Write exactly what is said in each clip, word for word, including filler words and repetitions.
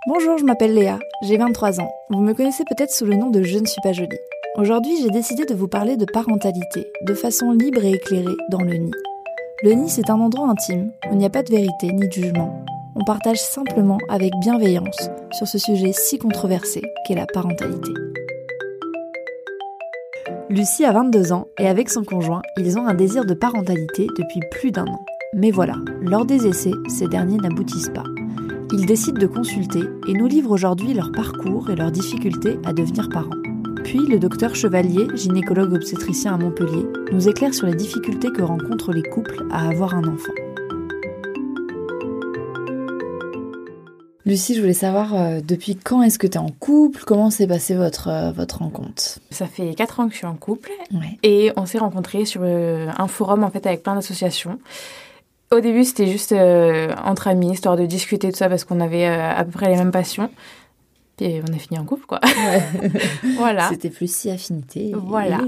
Bonjour, je m'appelle Léa, j'ai vingt-trois ans. Vous me connaissez peut-être sous le nom de Je ne suis pas jolie. Aujourd'hui, j'ai décidé de vous parler de parentalité, de façon libre et éclairée, dans le nid. Le nid, c'est un endroit intime, où il n'y a pas de vérité ni de jugement. On partage simplement, avec bienveillance, sur ce sujet si controversé qu'est la parentalité. Lucie a vingt-deux ans et avec son conjoint, ils ont un désir de parentalité depuis plus d'un an. Mais voilà, lors des essais, ces derniers n'aboutissent pas. Ils décident de consulter et nous livrent aujourd'hui leur parcours et leurs difficultés à devenir parents. Puis le docteur Chevalier, gynécologue obstétricien à Montpellier, nous éclaire sur les difficultés que rencontrent les couples à avoir un enfant. Lucie, je voulais savoir euh, depuis quand est-ce que tu es en couple, comment s'est passée votre, euh, votre rencontre? Ça fait quatre ans que je suis en couple ouais. Et on s'est rencontrés sur euh, un forum en fait avec plein d'associations. Au début, c'était juste euh, entre amis, histoire de discuter tout ça parce qu'on avait euh, à peu près les mêmes passions. Et on a fini en couple, quoi. Ouais. Voilà. C'était plus si affinité. Voilà.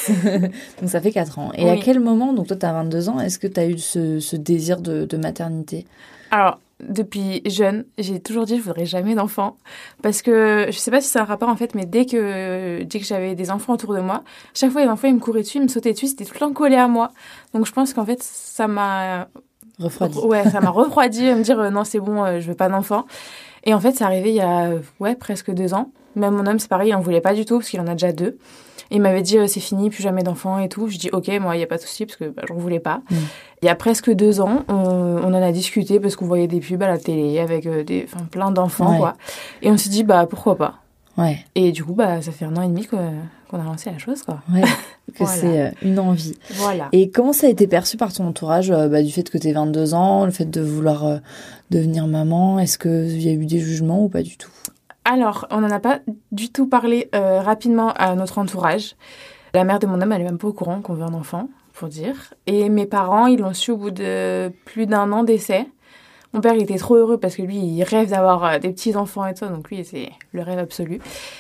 Donc ça fait quatre ans. Et oui. à quel moment, donc toi tu as vingt-deux ans, est-ce que tu as eu ce, ce désir de, de maternité? Alors, depuis jeune, j'ai toujours dit je voudrais jamais d'enfants. Parce que, je sais pas si c'est un rapport en fait, mais dès que, dès que j'avais des enfants autour de moi, chaque fois les enfants ils me couraient dessus, ils me sautaient dessus, c'était tout le temps collé à moi. Donc je pense qu'en fait, ça m'a... Refroidi. Ouais, ça m'a refroidi à me dire euh, non, c'est bon, euh, je veux pas d'enfant. Et en fait, c'est arrivé il y a euh, ouais, presque deux ans. Même mon homme, c'est pareil, il en voulait pas du tout parce qu'il en a déjà deux. Et il m'avait dit euh, c'est fini, plus jamais d'enfants et tout. Je dis ok, moi, il y a pas de souci parce que bah, j'en voulais pas. Mm. Il y a presque deux ans, on, on en a discuté parce qu'on voyait des pubs à la télé avec euh, des, plein d'enfants, ouais. quoi. Et on s'est dit bah pourquoi pas. Ouais. Et du coup, bah, ça fait un an et demi qu'on, qu'on a lancé la chose, quoi. Ouais, que voilà. c'est euh, une envie. Voilà. Et comment ça a été perçu par ton entourage, euh, bah, du fait que tu aies vingt-deux ans, le fait de vouloir euh, devenir maman? Est-ce qu'il y a eu des jugements ou pas du tout? Alors, on n'en a pas du tout parlé euh, rapidement à notre entourage. La mère de mon homme, elle est même pas au courant qu'on veut un enfant, pour dire. Et mes parents, ils l'ont su au bout de plus d'un an d'essai. Mon père, il était trop heureux parce que lui, il rêve d'avoir des petits-enfants et tout ça. Donc lui, c'est le rêve absolu.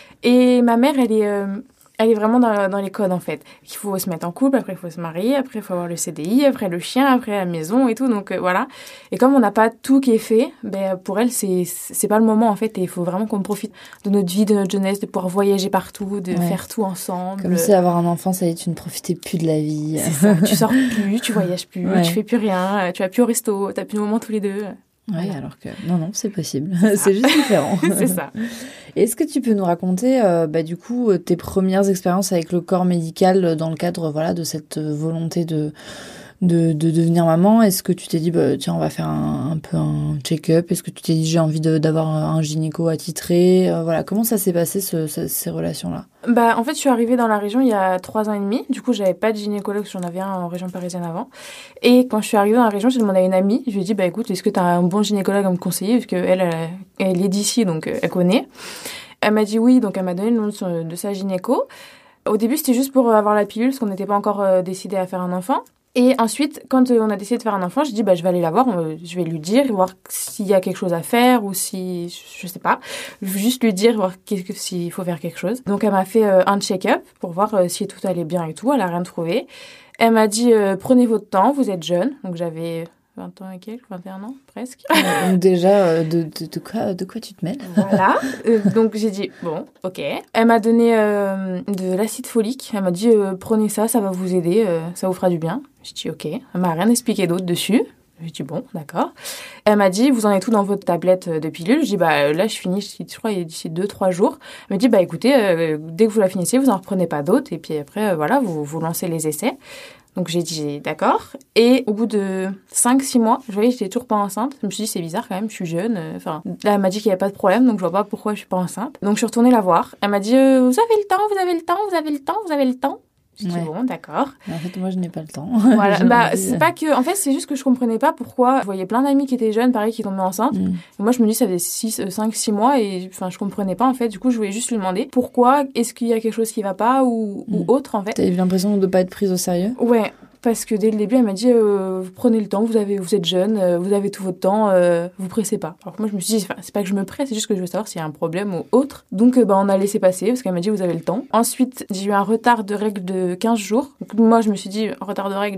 Et ma mère, elle est, euh, elle est vraiment dans, dans les codes, en fait. Il faut se mettre en couple, après il faut se marier, après il faut avoir le C D I, après le chien, après la maison et tout. Donc euh, voilà. Et comme on n'a pas tout qui est fait, ben, pour elle, c'est, c'est pas le moment, en fait. Et il faut vraiment qu'on profite de notre vie, de notre jeunesse, de pouvoir voyager partout, de ouais. faire tout ensemble. Comme si avoir un enfant, ça y est, tu ne profitais plus de la vie. C'est ça. Tu sors plus, tu voyages plus, ouais. tu fais plus rien, tu vas plus au resto, t'as plus de moments tous les deux. Oui, alors que non, non, c'est possible. C'est, c'est juste différent. C'est ça. Est-ce que tu peux nous raconter, euh, bah, du coup, tes premières expériences avec le corps médical dans le cadre, voilà, de cette volonté de, de, de devenir maman? Est-ce que tu t'es dit, bah, tiens, on va faire un, un peu un check-up? Est-ce que tu t'es dit, j'ai envie de, d'avoir un gynéco attitré? euh, Voilà, comment ça s'est passé, ce, ce, ces relations-là? Bah, en fait, je suis arrivée dans la région il y a trois ans et demi. Du coup, j'avais pas de gynécologue, j'en avais un en région parisienne avant. Et quand je suis arrivée dans la région, j'ai demandé à une amie. Je lui ai dit, bah, écoute, est-ce que t'as un bon gynécologue à me conseiller? Parce qu'elle, elle, elle est d'ici, donc elle connaît. Elle m'a dit oui, donc elle m'a donné le nom de, son, de sa gynéco. Au début, c'était juste pour avoir la pilule, parce qu'on n'était pas encore euh, décidé à faire un enfant. Et ensuite, quand on a décidé de faire un enfant, j'ai dit, bah, je vais aller la voir, je vais lui dire, voir s'il y a quelque chose à faire ou si, je sais pas, juste lui dire, voir s'il faut faire quelque chose. Donc, elle m'a fait euh, un check-up pour voir euh, si tout allait bien et tout. Elle a rien trouvé. Elle m'a dit, euh, prenez votre temps, vous êtes jeune. Donc, j'avais vingt ans et quelques, vingt et un ans, presque. Donc, déjà, euh, de, de, de, quoi, de quoi tu te mêles? Voilà. Euh, donc, j'ai dit, bon, ok. Elle m'a donné euh, de l'acide folique. Elle m'a dit, euh, prenez ça, ça va vous aider, euh, ça vous fera du bien. J'ai dit, ok. Elle m'a rien expliqué d'autre dessus. J'ai dit, bon, d'accord. Elle m'a dit, vous en êtes tout dans votre tablette de pilules? J'ai dit, bah, là, je finis, je crois, d'ici deux, trois jours. Elle m'a dit, bah, écoutez, euh, dès que vous la finissez, vous en reprenez pas d'autres. Et puis après, euh, voilà, vous, vous lancez les essais. Donc, j'ai dit, d'accord. Et au bout de cinq six mois, je voyais que j'étais toujours pas enceinte. Je me suis dit, c'est bizarre quand même, je suis jeune. Enfin, là, elle m'a dit qu'il y avait pas de problème, donc je vois pas pourquoi je suis pas enceinte. Donc, je suis retournée la voir. Elle m'a dit, euh, vous avez le temps, vous avez le temps, vous avez le temps, vous avez le temps. J'ai dit, ouais. bon, d'accord. En fait, moi, je n'ai pas le temps. Voilà. bah, c'est pas que... En fait, c'est juste que je comprenais pas pourquoi je voyais plein d'amis qui étaient jeunes, pareil, qui tombaient enceintes. Mm. Et moi, je me dis, ça faisait cinq six mois et enfin, je comprenais pas, en fait. Du coup, je voulais juste lui demander pourquoi, est-ce qu'il y a quelque chose qui va pas ou, mm. ou autre, en fait. T'as eu l'impression de pas être prise au sérieux? Ouais. Parce que dès le début, elle m'a dit euh, « Prenez le temps, vous, avez, vous êtes jeune, euh, vous avez tout votre temps, euh, vous pressez pas. » Alors que moi, je me suis dit, c'est pas que je me presse, c'est juste que je veux savoir s'il y a un problème ou autre. Donc, euh, bah, on a laissé passer parce qu'elle m'a dit « Vous avez le temps. » Ensuite, j'ai eu un retard de règles de quinze jours. Donc, moi, je me suis dit « Retard de règles, du coup,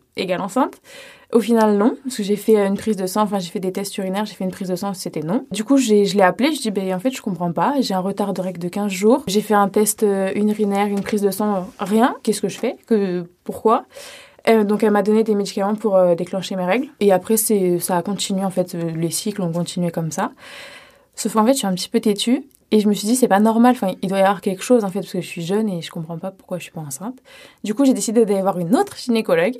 égale enceinte. Au final, non, parce que j'ai fait une prise de sang, enfin j'ai fait des tests urinaires, j'ai fait une prise de sang, c'était non. Du coup, j'ai, je l'ai appelé, je dis, ben en fait, je comprends pas, j'ai un retard de règles de quinze jours. J'ai fait un test urinaire, une prise de sang, rien. Qu'est-ce que je fais que, Pourquoi euh, Donc, elle m'a donné des médicaments pour euh, déclencher mes règles. Et après, c'est, ça a continué, en fait, les cycles ont continué comme ça. Sauf qu'en fait, je suis un petit peu têtue. Et je me suis dit, c'est pas normal, enfin, il doit y avoir quelque chose, en fait, parce que je suis jeune et je comprends pas pourquoi je suis pas enceinte. Du coup, j'ai décidé d'aller voir une autre gynécologue.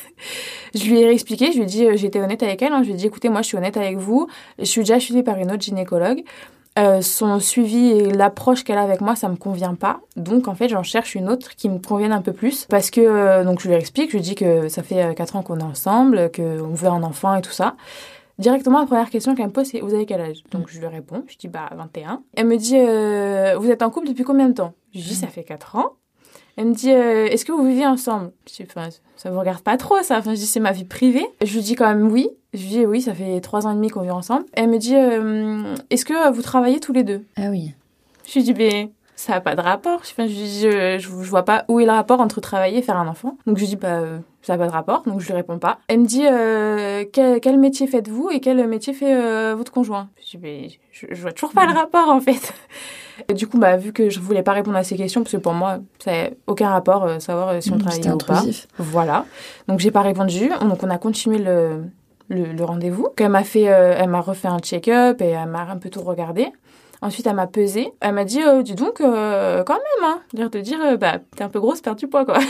Je lui ai expliqué, je lui ai dit, euh, j'étais honnête avec elle, hein, je lui ai dit, écoutez, moi, je suis honnête avec vous, je suis déjà suivie par une autre gynécologue. Euh, son suivi et l'approche qu'elle a avec moi, ça me convient pas. Donc, en fait, j'en cherche une autre qui me convienne un peu plus. Parce que, euh, donc, je lui explique, je lui dis que ça fait quatre ans qu'on est ensemble, qu'on veut un enfant et tout ça. Directement, la première question qu'elle me pose, c'est « Vous avez quel âge ?» Donc, je lui réponds. Je dis « Bah, vingt et un. » Elle me dit euh, « Vous êtes en couple depuis combien de temps ?» Je lui dis « Ça fait quatre ans. » Elle me dit euh, « Est-ce que vous vivez ensemble ?» Je dis enfin, « Ça vous regarde pas trop, ça. » Enfin, je dis « C'est ma vie privée. » Je lui dis quand même « Oui. » Je lui dis « Oui, ça fait trois ans et demi qu'on vit ensemble. » Elle me dit euh, « Est-ce que vous travaillez tous les deux ?» Ah oui. Je lui dis « Ben, ça n'a pas de rapport. » Enfin, je lui dis je, je, je vois pas où est le rapport entre travailler et faire un enfant. Donc, je lui dis « Bah... Euh, ça n'a pas de rapport, donc je lui réponds pas. Elle me dit euh, quel, quel métier faites-vous et quel métier fait euh, votre conjoint. Je dis mais je, je vois toujours pas le rapport en fait. Et du coup bah vu que je voulais pas répondre à ces questions parce que pour moi ça n'a aucun rapport euh, savoir euh, si on mmh, travaillait ou pas. Voilà. Donc j'ai pas répondu. Donc on a continué le le, le rendez-vous. Donc, elle m'a fait euh, elle m'a refait un check-up et elle m'a un peu tout regardé. Ensuite, elle m'a pesé. Elle m'a dit euh, dis donc euh, quand même hein, dire te dire euh, bah t'es un peu grosse, perds du poids quoi.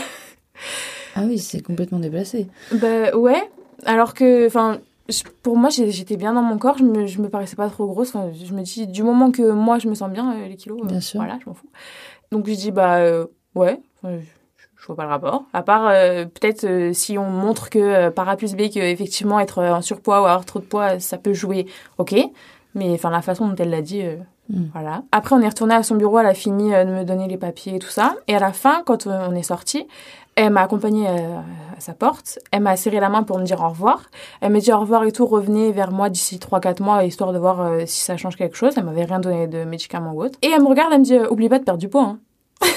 Ah oui, c'est complètement déplacé. Bah ouais, alors que, enfin, pour moi, j'étais bien dans mon corps, je me, je me paraissais pas trop grosse. Enfin, je me dis, du moment que moi, je me sens bien, les kilos, bien euh, sûr. Voilà, je m'en fous. Donc, je dis, bah euh, ouais, je, je vois pas le rapport. À part, euh, peut-être, euh, si on montre que, euh, par A plus B, qu'effectivement, être en surpoids ou avoir trop de poids, ça peut jouer, ok. Mais, enfin, la façon dont elle l'a dit... Euh, Mmh. Voilà. Après, on est retourné à son bureau, elle a fini de me donner les papiers et tout ça. Et à la fin, quand on est sortis, elle m'a accompagnée à sa porte. Elle m'a serré la main pour me dire au revoir. Elle m'a dit au revoir et tout, revenez vers moi d'ici trois quatre mois, histoire de voir euh, si ça change quelque chose. Elle m'avait rien donné de médicaments ou autre. Et elle me regarde, elle me dit, oublie pas de perdre du poids. Hein.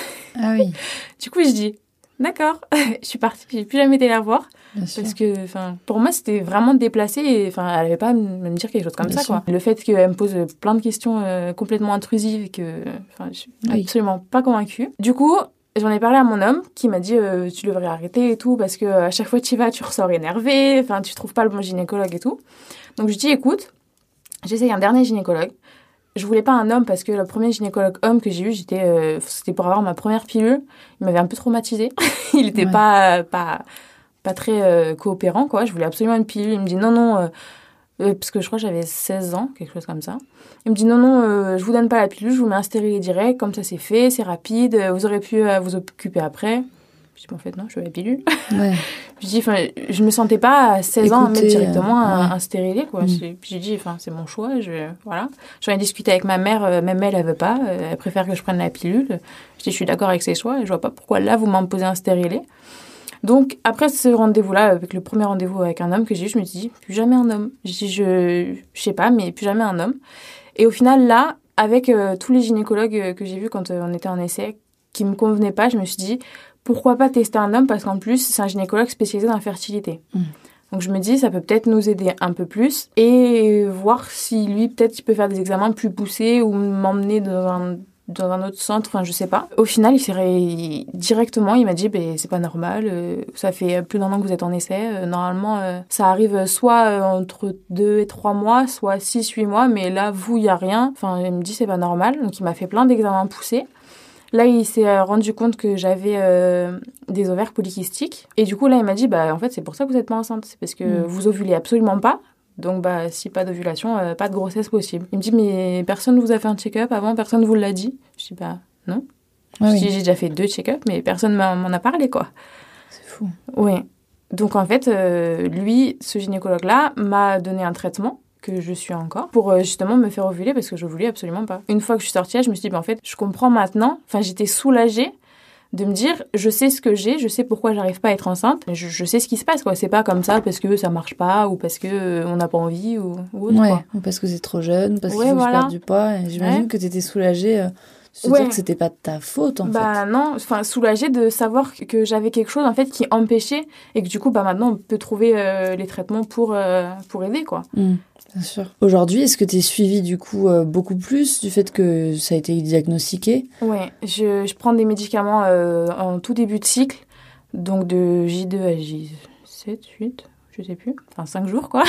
Ah oui. Du coup, je dis, d'accord. Je suis partie, j'ai plus jamais été la voir. Bien parce sûr. Que, enfin, pour moi, c'était vraiment déplacé et, enfin, elle avait pas à me dire quelque chose comme Bien ça, sûr. Quoi. Le fait qu'elle me pose plein de questions euh, complètement intrusives et que, enfin, je suis oui. absolument pas convaincue. Du coup, j'en ai parlé à mon homme qui m'a dit euh, tu devrais arrêter et tout parce que à chaque fois que tu y vas, tu ressors énervé, enfin, tu trouves pas le bon gynécologue et tout. Donc, je dis écoute, j'essaye un dernier gynécologue. Je voulais pas un homme parce que le premier gynécologue homme que j'ai eu, j'étais, euh, c'était pour avoir ma première pilule. Il m'avait un peu traumatisée. Il était ouais. pas, pas, pas très euh, coopérant, quoi. Je voulais absolument une pilule. Il me dit non, non, euh, euh, parce que je crois que j'avais seize ans, quelque chose comme ça. Il me dit non, non, euh, je vous donne pas la pilule, je vous mets un stérilet direct, comme ça c'est fait, c'est rapide, vous aurez pu euh, vous occuper après. Je dis, en fait, non, je veux la pilule. Ouais. Je dis, enfin, je me sentais pas à seize Écoutez, ans à mettre directement euh, un, ouais. un stérilet, quoi. Mmh. Puis j'ai dit, enfin, c'est mon choix, je, voilà. J'en ai discuté avec ma mère, euh, même elle, elle veut pas, euh, elle préfère que je prenne la pilule. Je dis, je suis d'accord avec ses choix, et je vois pas pourquoi là, vous m'imposez un stérilet. Donc, après ce rendez-vous-là, avec le premier rendez-vous avec un homme que j'ai eu, je me suis dit, plus jamais un homme. Je dis, je, je sais pas, mais plus jamais un homme. Et au final, là, avec euh, tous les gynécologues que j'ai vus quand euh, on était en essai, qui me convenaient pas, je me suis dit, pourquoi pas tester un homme, parce qu'en plus, c'est un gynécologue spécialisé dans la fertilité. Mmh. Donc, je me dis, ça peut peut-être nous aider un peu plus et voir si lui, peut-être, il peut faire des examens plus poussés ou m'emmener dans un, dans un autre centre, enfin, je sais pas. Au final, il s'est ré... directement, il m'a dit, ben, c'est pas normal, euh, ça fait plus d'un an que vous êtes en essai, euh, normalement, euh, ça arrive soit euh, entre deux et trois mois, soit six, huit mois, mais là, vous, il y a rien. Enfin, il me dit, c'est pas normal, donc il m'a fait plein d'examens poussés. Là, il s'est rendu compte que j'avais euh, des ovaires polykystiques. Et du coup, là, il m'a dit, bah, en fait, c'est pour ça que vous n'êtes pas enceinte. C'est parce que mmh. vous ovulez absolument pas. Donc, bah, si pas d'ovulation, euh, pas de grossesse possible. Il me dit, mais personne ne vous a fait un check-up avant, personne ne vous l'a dit. Je dis, bah, non. Ah, je oui. dis, j'ai déjà fait deux check-ups, mais personne m'en, m'en a parlé, quoi. C'est fou. Oui. Donc, en fait, euh, lui, ce gynécologue-là, m'a donné un traitement que je suis encore, pour euh, justement me faire ovuler parce que je voulais absolument pas. Une fois que je suis sortie, je me suis dit, bah, en fait, je comprends maintenant, enfin, j'étais soulagée de me dire, je sais ce que j'ai, je sais pourquoi j'arrive pas à être enceinte, je, je sais ce qui se passe, quoi. C'est pas comme ça parce que ça marche pas ou parce que euh, on n'a pas envie ou, ou autre, ouais, quoi. Ou parce que c'est trop jeune, parce ouais, qu'il faut voilà. que je perde du poids. Et j'imagine ouais. que t'étais soulagée euh, Se ouais. dire que c'était pas de ta faute, en bah, fait. Bah non, enfin, soulagée de savoir que j'avais quelque chose, en fait, qui empêchait et que du coup, bah maintenant, on peut trouver euh, les traitements pour, euh, pour aider, quoi. Mmh, bien sûr. Aujourd'hui, est-ce que t'es suivie, du coup, euh, beaucoup plus du fait que ça a été diagnostiqué ? Ouais, je, je prends des médicaments euh, en tout début de cycle, donc de J deux à J sept, huit, je sais plus, enfin cinq jours, quoi.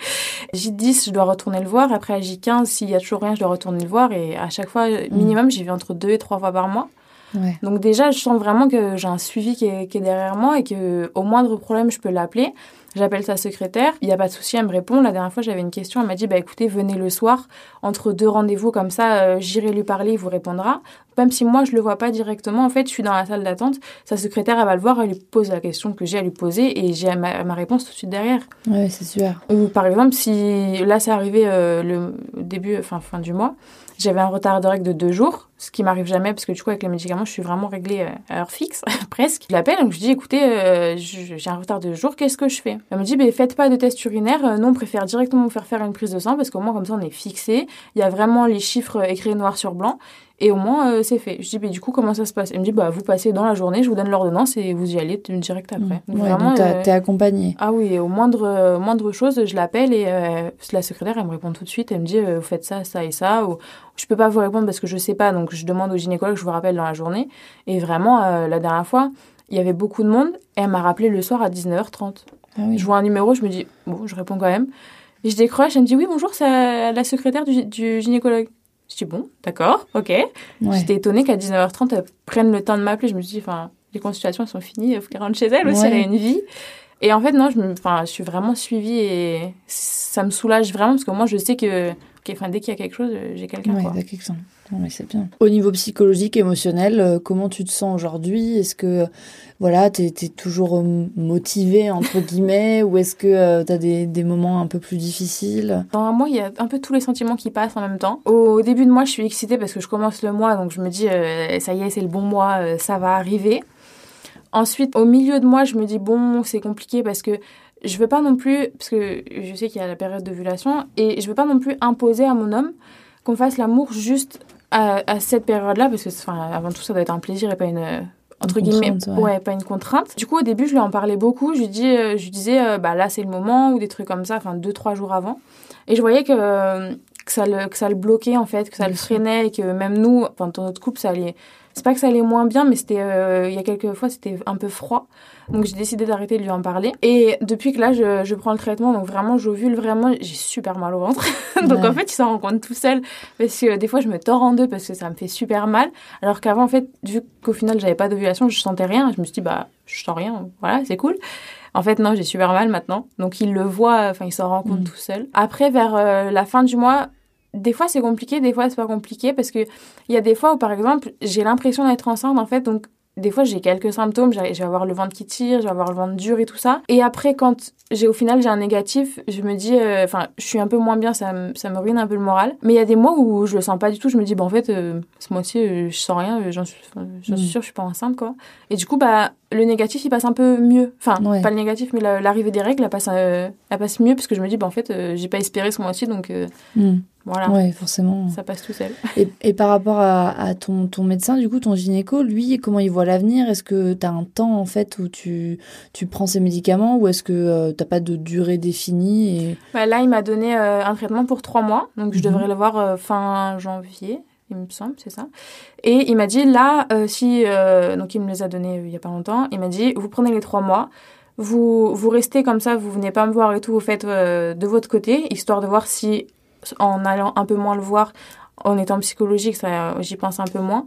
J dix, je dois retourner le voir. Après, à J quinze, s'il y a toujours rien, je dois retourner le voir. Et à chaque fois, minimum, mmh. j'y vais entre deux et trois fois par mois. Ouais. Donc déjà, je sens vraiment que j'ai un suivi qui est, qui est derrière moi et qu'au moindre problème, je peux l'appeler. J'appelle sa secrétaire, il n'y a pas de souci, elle me répond. La dernière fois, j'avais une question, elle m'a dit, bah écoutez, venez le soir, entre deux rendez-vous, comme ça, euh, j'irai lui parler, il vous répondra. Même si moi, je le vois pas directement, en fait, je suis dans la salle d'attente, sa secrétaire, elle va le voir, elle lui pose la question que j'ai à lui poser et j'ai ma, ma réponse tout de suite derrière. Ouais, c'est super. Ou par exemple, si là, c'est arrivé euh, le début, enfin fin du mois, j'avais un retard de règle de deux jours, ce qui m'arrive jamais parce que du coup, avec les médicaments, je suis vraiment réglée à heure fixe, presque. Je l'appelle, donc je dis, écoutez, euh, j'ai un retard de deux jours, qu'est-ce que je fais ? Elle me dit, bah, faites pas de test urinaire, euh, nous, on préfère directement vous faire faire une prise de sang parce qu'au moins, comme ça, on est fixé. Il y a vraiment les chiffres écrits noir sur blanc. Et au moins, euh, c'est fait. Je dis, mais du coup, comment ça se passe ? Elle me dit, bah, vous passez dans la journée, je vous donne l'ordonnance et vous y allez direct après. Mmh. Donc, ouais, vraiment, donc euh... t'es accompagnée. Ah oui, au moindre, euh, moindre chose, je l'appelle et euh, la secrétaire, elle me répond tout de suite. Elle me dit, euh, vous faites ça, ça et ça. Ou, je peux pas vous répondre parce que je sais pas, donc je demande au gynécologue, je vous rappelle dans la journée. Et vraiment, euh, la dernière fois, il y avait beaucoup de monde et elle m'a rappelé le soir à dix-neuf heures trente. Ah oui. Je vois un numéro, je me dis, bon, je réponds quand même. Et je décroche, elle me dit, oui, bonjour, c'est la secrétaire du, du gynécologue. Je dis, bon, d'accord, ok. Ouais. J'étais étonnée qu'à dix-neuf heures trente, elle prenne le temps de m'appeler. Je me suis dit, enfin, les consultations, elles sont finies, il faut qu'elle rentre chez elle aussi, ouais. Elle a une vie. Et en fait, non, je, me, je suis vraiment suivie et ça me soulage vraiment parce que moi, je sais que okay, dès qu'il y a quelque chose, j'ai quelqu'un. Ouais, t'as quelqu'un. Non, mais c'est bien. Au niveau psychologique, émotionnel, euh, comment tu te sens aujourd'hui ? Est-ce que voilà, t'es, t'es toujours motivée, entre guillemets, ou est-ce que euh, t'as des, des moments un peu plus difficiles ? Dans moi, il y a un peu tous les sentiments qui passent en même temps. Au début de mois, je suis excitée parce que je commence le mois, donc je me dis, euh, ça y est, c'est le bon mois, euh, ça va arriver. Ensuite, au milieu de mois, je me dis, bon, c'est compliqué parce que je veux pas non plus, parce que je sais qu'il y a la période d'ovulation, et je veux pas non plus imposer à mon homme qu'on fasse l'amour juste à, à cette période-là, parce que, enfin, avant tout, ça doit être un plaisir et pas une, entre une guillemets, ouais. ouais, pas une contrainte. Du coup, au début, je lui en parlais beaucoup. Je lui, dis, euh, je lui disais, euh, bah là, c'est le moment, ou des trucs comme ça, enfin, deux, trois jours avant. Et je voyais que, euh, que, ça le, que ça le bloquait, en fait, que ça bien le freinait, et que même nous, enfin, dans notre couple, ça allait... C'est pas que ça allait moins bien, mais c'était, euh, il y a quelques fois, c'était un peu froid. Donc, j'ai décidé d'arrêter de lui en parler. Et depuis que là, je, je prends le traitement, donc vraiment, j'ovule vraiment, j'ai super mal au ventre. donc, ouais. En fait, il s'en rend compte tout seul. Parce que des fois, je me tords en deux parce que ça me fait super mal. Alors qu'avant, en fait, vu qu'au final, j'avais pas d'ovulation, je sentais rien. Je me suis dit, bah, je sens rien. Voilà, c'est cool. En fait, non, j'ai super mal maintenant. Donc, il le voit, enfin, il s'en rend compte mmh. tout seul. Après, vers euh, la fin du mois, des fois, c'est compliqué, des fois, c'est pas compliqué parce que il y a des fois où, par exemple, j'ai l'impression d'être enceinte, en fait, donc des fois, j'ai quelques symptômes, je vais avoir le ventre qui tire, je vais avoir le ventre dur et tout ça. Et après, quand j'ai au final, j'ai un négatif, je me dis, enfin, euh, je suis un peu moins bien, ça me, ça me ruine un peu le moral. Mais il y a des mois où je le sens pas du tout, je me dis, bah, en fait, euh, ce mois-ci, euh, je sens rien, j'en suis, j'en suis mmh. sûre, je suis pas enceinte, quoi. Et du coup, bah, le négatif, il passe un peu mieux. Enfin, ouais. pas le négatif, mais la, l'arrivée des règles, elle passe, euh, elle passe mieux parce que je me dis, bah, en fait, euh, j'ai pas espéré ce mois-ci, donc, euh, mmh. voilà. Ouais, forcément. Ça passe tout seul. Et, et par rapport à, à ton, ton médecin, du coup, ton gynéco, lui, comment il voit l'avenir ? Est-ce que tu as un temps, en fait, où tu, tu prends ces médicaments ou est-ce que euh, tu n'as pas de durée définie et... bah, là, il m'a donné euh, un traitement pour trois mois. Donc, je mm-hmm. devrais le voir euh, fin janvier, il me semble, c'est ça. Et il m'a dit, là, euh, si... Euh, donc, il me les a donnés euh, il n'y a pas longtemps. Il m'a dit, vous prenez les trois mois. Vous, vous restez comme ça, vous venez pas me voir et tout. Vous faites euh, de votre côté, histoire de voir si... en allant un peu moins le voir, en étant psychologique, ça, j'y pense un peu moins.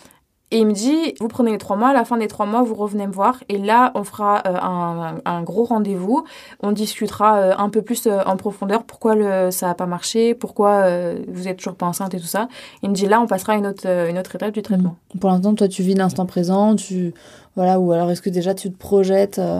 Et il me dit, vous prenez les trois mois, à la fin des trois mois, vous revenez me voir. Et là, on fera euh, un, un gros rendez-vous. On discutera euh, un peu plus euh, en profondeur pourquoi le, ça n'a pas marché, pourquoi euh, vous n'êtes toujours pas enceinte et tout ça. Il me dit, là, on passera à une autre, euh, une autre étape du traitement. Mmh. Pour l'instant, toi, tu vis l'instant présent, tu... voilà, ou alors est-ce que déjà tu te projettes euh...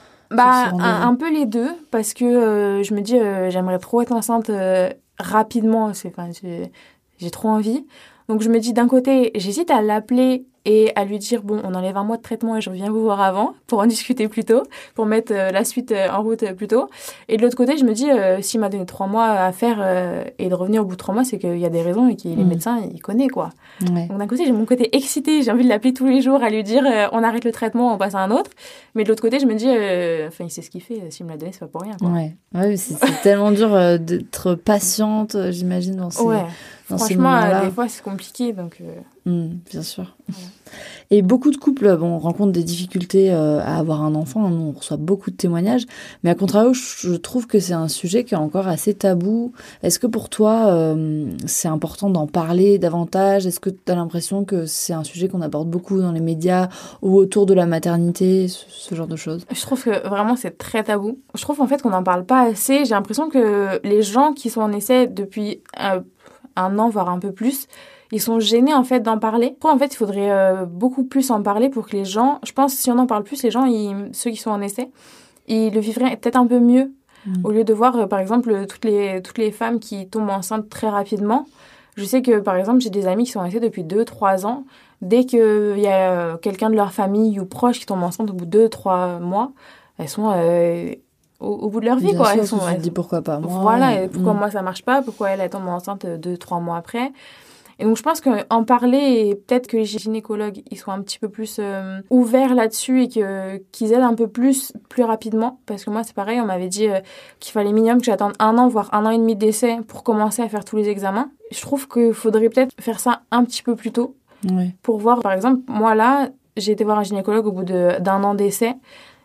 Bah, un, un peu les deux, parce que euh, je me dis, euh, j'aimerais trop être enceinte euh, rapidement, c'est, enfin, j'ai, j'ai trop envie. Donc je me dis d'un côté, j'hésite à l'appeler et à lui dire bon, on enlève un mois de traitement et je reviens vous voir avant pour en discuter plus tôt, pour mettre euh, la suite euh, en route euh, plus tôt. Et de l'autre côté, je me dis euh, s'il m'a donné trois mois à faire euh, et de revenir au bout de trois mois, c'est qu'il y a des raisons et que les mmh. médecins, ils connaissent quoi. Ouais. Donc d'un côté, j'ai mon côté excité, j'ai envie de l'appeler tous les jours, à lui dire euh, on arrête le traitement, on passe à un autre. Mais de l'autre côté, je me dis euh, enfin il sait ce qu'il fait, s'il me l'a donné, c'est pas pour rien quoi. Ouais, ouais c'est, c'est tellement dur euh, d'être patiente, j'imagine, dans ces, ouais. dans Franchement, ces moments-là. des fois, c'est compliqué, donc... Euh... Mmh, bien sûr. Ouais. Et beaucoup de couples bon, rencontrent des difficultés euh, à avoir un enfant. Nous, on reçoit beaucoup de témoignages. Mais à contrario, je trouve que c'est un sujet qui est encore assez tabou. Est-ce que pour toi, euh, c'est important d'en parler davantage ? Est-ce que tu as l'impression que c'est un sujet qu'on aborde beaucoup dans les médias ou autour de la maternité, ce, ce genre de choses ? Je trouve que vraiment, c'est très tabou. Je trouve en fait qu'on n'en parle pas assez. J'ai l'impression que les gens qui sont en essai depuis euh, un an, voire un peu plus... Ils sont gênés, en fait, d'en parler. En fait, il faudrait euh, beaucoup plus en parler pour que les gens... Je pense que si on en parle plus, les gens, ils, ceux qui sont en essai, ils le vivraient peut-être un peu mieux. Mmh. Au lieu de voir, euh, par exemple, toutes les, toutes les femmes qui tombent enceintes très rapidement. Je sais que, par exemple, j'ai des amis qui sont en essai depuis deux trois ans. Dès qu'il y a quelqu'un de leur famille ou proche qui tombe enceinte au bout de deux trois mois, elles sont... Euh, Au, au bout de leur vie, Bien quoi. sûr, elles sont, tu elles... te dis pourquoi pas moi. Voilà, et pourquoi mmh. moi ça marche pas, pourquoi elle, elle tombe enceinte deux trois mois après. Et donc, je pense qu'en parler, et peut-être que les gynécologues, ils soient un petit peu plus euh, ouverts là-dessus et que, qu'ils aident un peu plus, plus rapidement. Parce que moi, c'est pareil, on m'avait dit euh, qu'il fallait minimum que j'attende un an, voire un an et demi d'essai pour commencer à faire tous les examens. Je trouve qu'il faudrait peut-être faire ça un petit peu plus tôt. Ouais. Pour voir, par exemple, moi là, j'ai été voir un gynécologue au bout de, d'un an d'essai.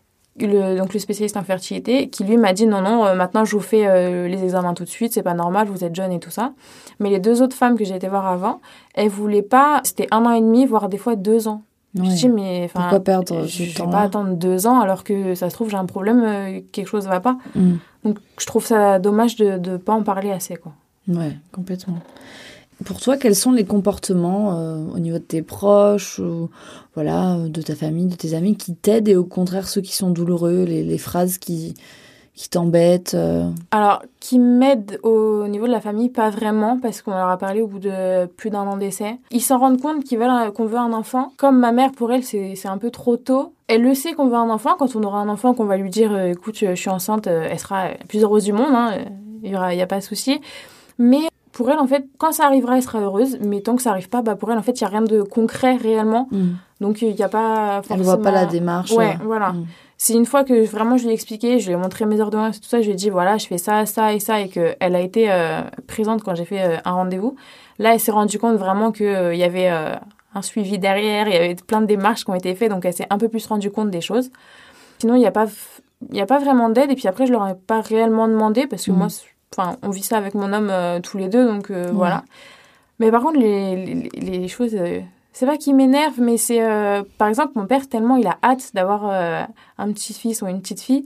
Le, donc le spécialiste en fertilité, qui lui m'a dit non, non, euh, maintenant je vous fais euh, les examens tout de suite, c'est pas normal, vous êtes jeune et tout ça. Mais les deux autres femmes que j'ai été voir avant, elles voulaient pas, c'était un an et demi, voire des fois deux ans. Ouais. Je dis, mais pourquoi perdre je, ce je temps-là ? vais pas attendre deux ans alors que ça se trouve j'ai un problème, euh, quelque chose va pas. Mm. Donc je trouve ça dommage de ne pas en parler assez, quoi. Ouais, complètement. Pour toi, quels sont les comportements euh, au niveau de tes proches, ou, voilà, de ta famille, de tes amis, qui t'aident et au contraire ceux qui sont douloureux, les, les phrases qui, qui t'embêtent euh... Alors, qui m'aident au niveau de la famille, pas vraiment, parce qu'on leur a parlé au bout de plus d'un an d'essai. Ils s'en rendent compte qu'ils veulent, qu'on veut un enfant. Comme ma mère, pour elle, c'est, c'est un peu trop tôt. Elle le sait qu'on veut un enfant. Quand on aura un enfant, qu'on va lui dire euh, « Écoute, je suis enceinte », elle sera la plus heureuse du monde, hein, il y aura, il y a pas de souci. Mais... Pour elle, en fait, quand ça arrivera, elle sera heureuse. Mais tant que ça n'arrive pas, bah pour elle, en fait, il n'y a rien de concret réellement. Mm. Donc, il n'y a pas forcément... Elle ne voit pas la démarche. Ouais, euh... voilà. Mm. C'est une fois que vraiment je lui ai expliqué, je lui ai montré mes ordonnances et tout ça, je lui ai dit, voilà, je fais ça, ça et ça, et qu'elle a été euh, présente quand j'ai fait euh, un rendez-vous. Là, elle s'est rendue compte vraiment qu'il euh, y avait euh, un suivi derrière, il y avait plein de démarches qui ont été faites, donc elle s'est un peu plus rendue compte des choses. Sinon, il n'y a pas... Il n'y a pas vraiment d'aide. Et puis après, je ne leur ai pas réellement demandé parce que mm. moi... Enfin, on vit ça avec mon homme euh, tous les deux, donc euh, ouais. Voilà. Mais par contre, les, les, les choses... Euh, c'est pas qu'ils m'énervent, mais c'est... Euh, par exemple, mon père, tellement il a hâte d'avoir euh, un petit-fils ou une petite-fille.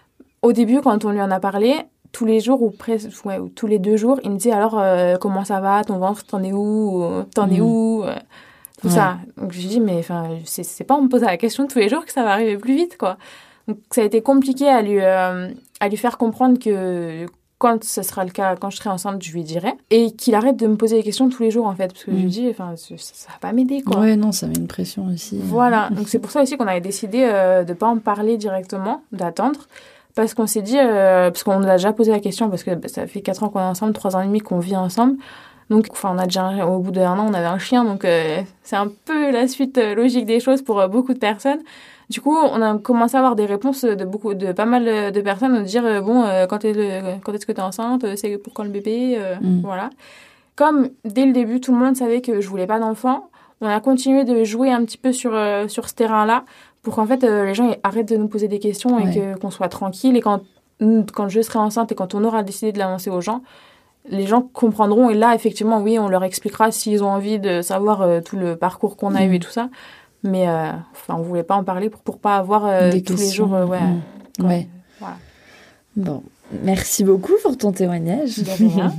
Au début, quand on lui en a parlé, tous les jours ou presque... Ouais, ou tous les deux jours, il me dit, alors, euh, comment ça va, ton ventre, t'en es où T'en es mmh. où euh, Tout ouais. ça. Donc, je lui dis, mais enfin, c'est, c'est pas on me pose la question tous les jours que ça va arriver plus vite, quoi. Donc, ça a été compliqué à lui, euh, à lui faire comprendre que... Quand ce sera le cas, quand je serai enceinte, je lui dirai. Et qu'il arrête de me poser des questions tous les jours, en fait. Parce que mmh. je lui dis, enfin, ça, ça va pas m'aider, quoi. Ouais, non, ça met une pression aussi. Voilà. Donc, c'est pour ça aussi qu'on avait décidé euh, de pas en parler directement, d'attendre. Parce qu'on s'est dit, euh, parce qu'on nous a déjà posé la question, parce que bah, ça fait quatre ans qu'on est ensemble, trois ans et demi qu'on vit ensemble. Donc, enfin, on a déjà, un, au bout d'un an, on avait un chien. Donc, euh, c'est un peu la suite euh, logique des choses pour euh, beaucoup de personnes. Du coup, on a commencé à avoir des réponses de beaucoup, de pas mal de personnes, de dire euh, bon, euh, quand, est le, quand est-ce que t'es enceinte, c'est pour quand le bébé, euh, mm. voilà. Comme dès le début, tout le monde savait que je voulais pas d'enfant, on a continué de jouer un petit peu sur euh, sur ce terrain-là pour qu'en fait euh, les gens arrêtent de nous poser des questions et ouais. que qu'on soit tranquille. Et quand quand je serai enceinte et quand on aura décidé de l'annoncer aux gens, les gens comprendront. Et là, effectivement, oui, on leur expliquera s'ils ont envie de savoir euh, tout le parcours qu'on a mm. eu et tout ça. Mais euh, enfin, on voulait pas en parler pour pour pas avoir euh, tous questions. Les jours euh, ouais. Mmh. Ouais. Voilà. Bon, merci beaucoup pour ton témoignage. De rien.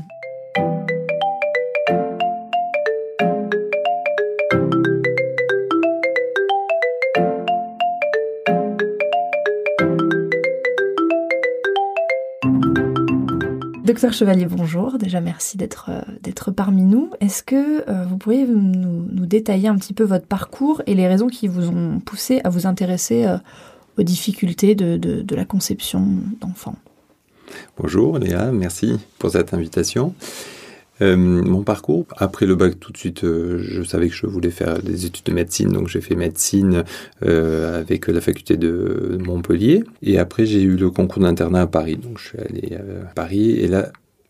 De Docteur Chevalier, bonjour. Déjà, merci d'être, euh, d'être parmi nous. Est-ce que euh, vous pourriez nous, nous détailler un petit peu votre parcours et les raisons qui vous ont poussé à vous intéresser euh, aux difficultés de, de, de la conception d'enfants ? Bonjour Léa, merci pour cette invitation. Euh, mon parcours, après le bac tout de suite, euh, je savais que je voulais faire des études de médecine, donc j'ai fait médecine euh, avec la faculté de Montpellier. Et après j'ai eu le concours d'internat à Paris, donc je suis allé à Paris et là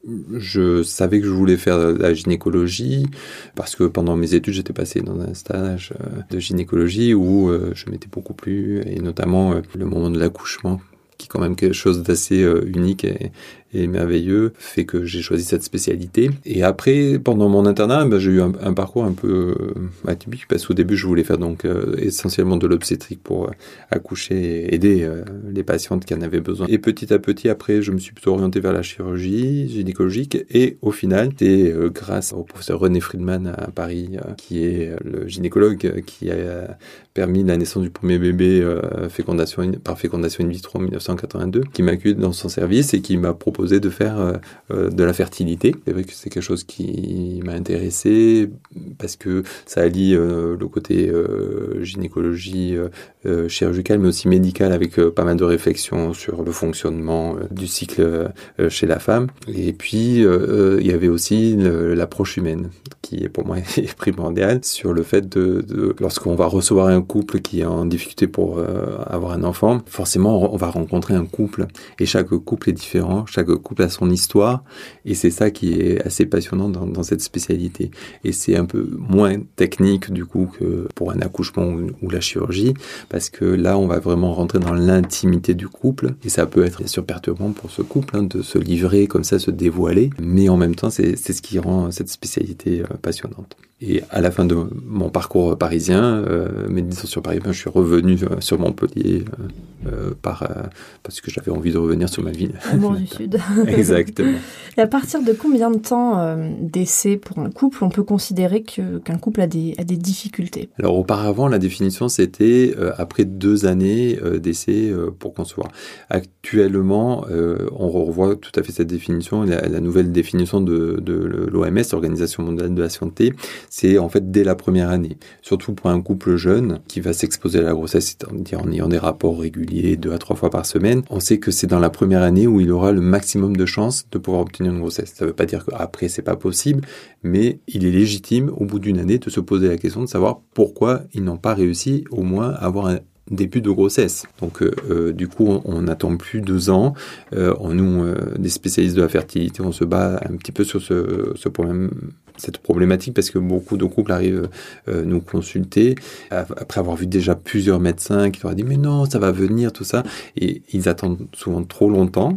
je savais que je voulais faire de la gynécologie parce que pendant mes études j'étais passé dans un stage de gynécologie où euh, je m'étais beaucoup plu et notamment euh, le moment de l'accouchement, qui est quand même quelque chose d'assez euh, unique et, et merveilleux, fait que j'ai choisi cette spécialité. Et après, pendant mon internat, ben, j'ai eu un, un parcours un peu euh, atypique, parce qu'au début, je voulais faire donc euh, essentiellement de l'obstétrique pour euh, accoucher et aider euh, les patientes qui en avaient besoin. Et petit à petit, après, je me suis plutôt orienté vers la chirurgie gynécologique. Et au final, c'est euh, grâce au professeur René Friedman à Paris, euh, qui est le gynécologue euh, qui a euh, permis la naissance du premier bébé euh, fécondation, par fécondation in vitro en dix-neuf cent quatre-vingt-deux, qui m'a accueilli dans son service et qui m'a proposé de faire euh, euh, de la fertilité. C'est vrai que c'est quelque chose qui m'a intéressé parce que ça allie euh, le côté euh, gynécologie euh, euh, chirurgicale mais aussi médicale avec euh, pas mal de réflexions sur le fonctionnement euh, du cycle euh, chez la femme. Et puis euh, il y avait aussi le, l'approche humaine qui est pour moi primordiale sur le fait de, de lorsqu'on va recevoir un couple qui est en difficulté pour euh, avoir un enfant, forcément on va rencontrer un couple et chaque couple est différent, chaque couple a son histoire et c'est ça qui est assez passionnant dans, dans cette spécialité. Et c'est un peu moins technique du coup que pour un accouchement ou, ou la chirurgie, parce que là on va vraiment rentrer dans l'intimité du couple et ça peut être bien sûr perturbant pour ce couple hein, de se livrer comme ça, se dévoiler, mais en même temps c'est, c'est ce qui rend cette spécialité euh, passionnante. Et à la fin de mon parcours parisien, euh, médecine sur Paris, ben, je suis revenu euh, sur Montpellier euh, euh, par, euh, parce que j'avais envie de revenir sur ma ville. Amour du Sud. Exactement. Et à partir de combien de temps euh, d'essai pour un couple, on peut considérer que, qu'un couple a des, a des difficultés ? Alors auparavant, la définition, c'était euh, après deux années euh, d'essai euh, pour concevoir. Actuellement, euh, on revoit tout à fait cette définition. La, la nouvelle définition de, de l'O M S, l'Organisation mondiale de la santé, c'est en fait dès la première année. Surtout pour un couple jeune qui va s'exposer à la grossesse en ayant des rapports réguliers deux à trois fois par semaine. On sait que c'est dans la première année où il aura le maximum de chances de pouvoir obtenir une grossesse. Ça ne veut pas dire qu'après c'est pas possible, mais il est légitime au bout d'une année de se poser la question de savoir pourquoi ils n'ont pas réussi au moins à avoir un début de grossesse. Donc euh, du coup on n'attend plus deux ans. Euh, nous, euh, des spécialistes de la fertilité, on se bat un petit peu sur ce, ce problème, cette problématique parce que beaucoup de couples arrivent euh, nous consulter après avoir vu déjà plusieurs médecins qui leur ont dit mais non ça va venir tout ça et ils attendent souvent trop longtemps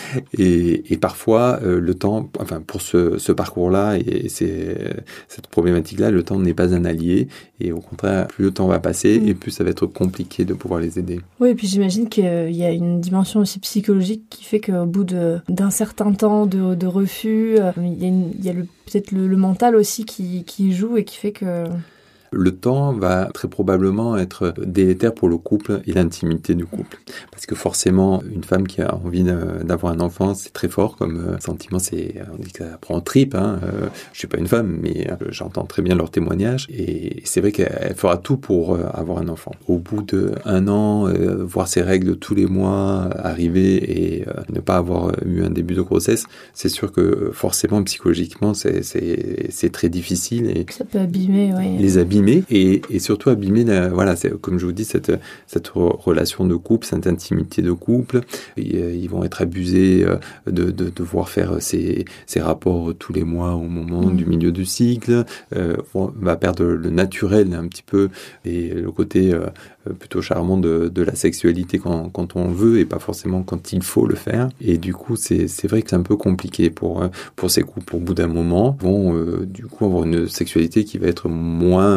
et, et parfois euh, le temps, enfin pour ce, ce parcours-là et, et c'est, cette problématique-là, le temps n'est pas un allié et au contraire plus le temps va passer mmh. et plus ça va être compliqué de pouvoir les aider. Oui, et puis j'imagine qu'il y a une dimension aussi psychologique qui fait qu'au bout de, d'un certain temps de, de refus, euh, il y a, une, il y a le, peut-être le, le mental aussi qui, qui joue et qui fait que... Le temps va très probablement être délétère pour le couple et l'intimité du couple. Parce que forcément, une femme qui a envie d'avoir un enfant, c'est très fort comme sentiment. C'est, on dit que ça prend en tripe. Hein. Euh, je suis pas une femme, mais j'entends très bien leurs témoignages. Et c'est vrai qu'elle fera tout pour avoir un enfant. Au bout d'un an, euh, voir ses règles tous les mois arriver et euh, ne pas avoir eu un début de grossesse, c'est sûr que forcément, psychologiquement, c'est, c'est, c'est très difficile. Et ça peut abîmer, oui. Les abîmer. Et, et surtout abîmer, la, voilà, c'est, comme je vous dis, cette, cette relation de couple, cette intimité de couple. Et, euh, ils vont être abusés euh, de, de, de devoir faire ces, ces rapports tous les mois au moment mmh. du milieu du cycle. Euh, on va perdre le naturel un petit peu et le côté euh, plutôt charmant de, de la sexualité quand, quand on veut et pas forcément quand il faut le faire. Et du coup, c'est, c'est vrai que c'est un peu compliqué pour, pour ces couples. Au bout d'un moment, ils vont euh, du coup avoir une sexualité qui va être moins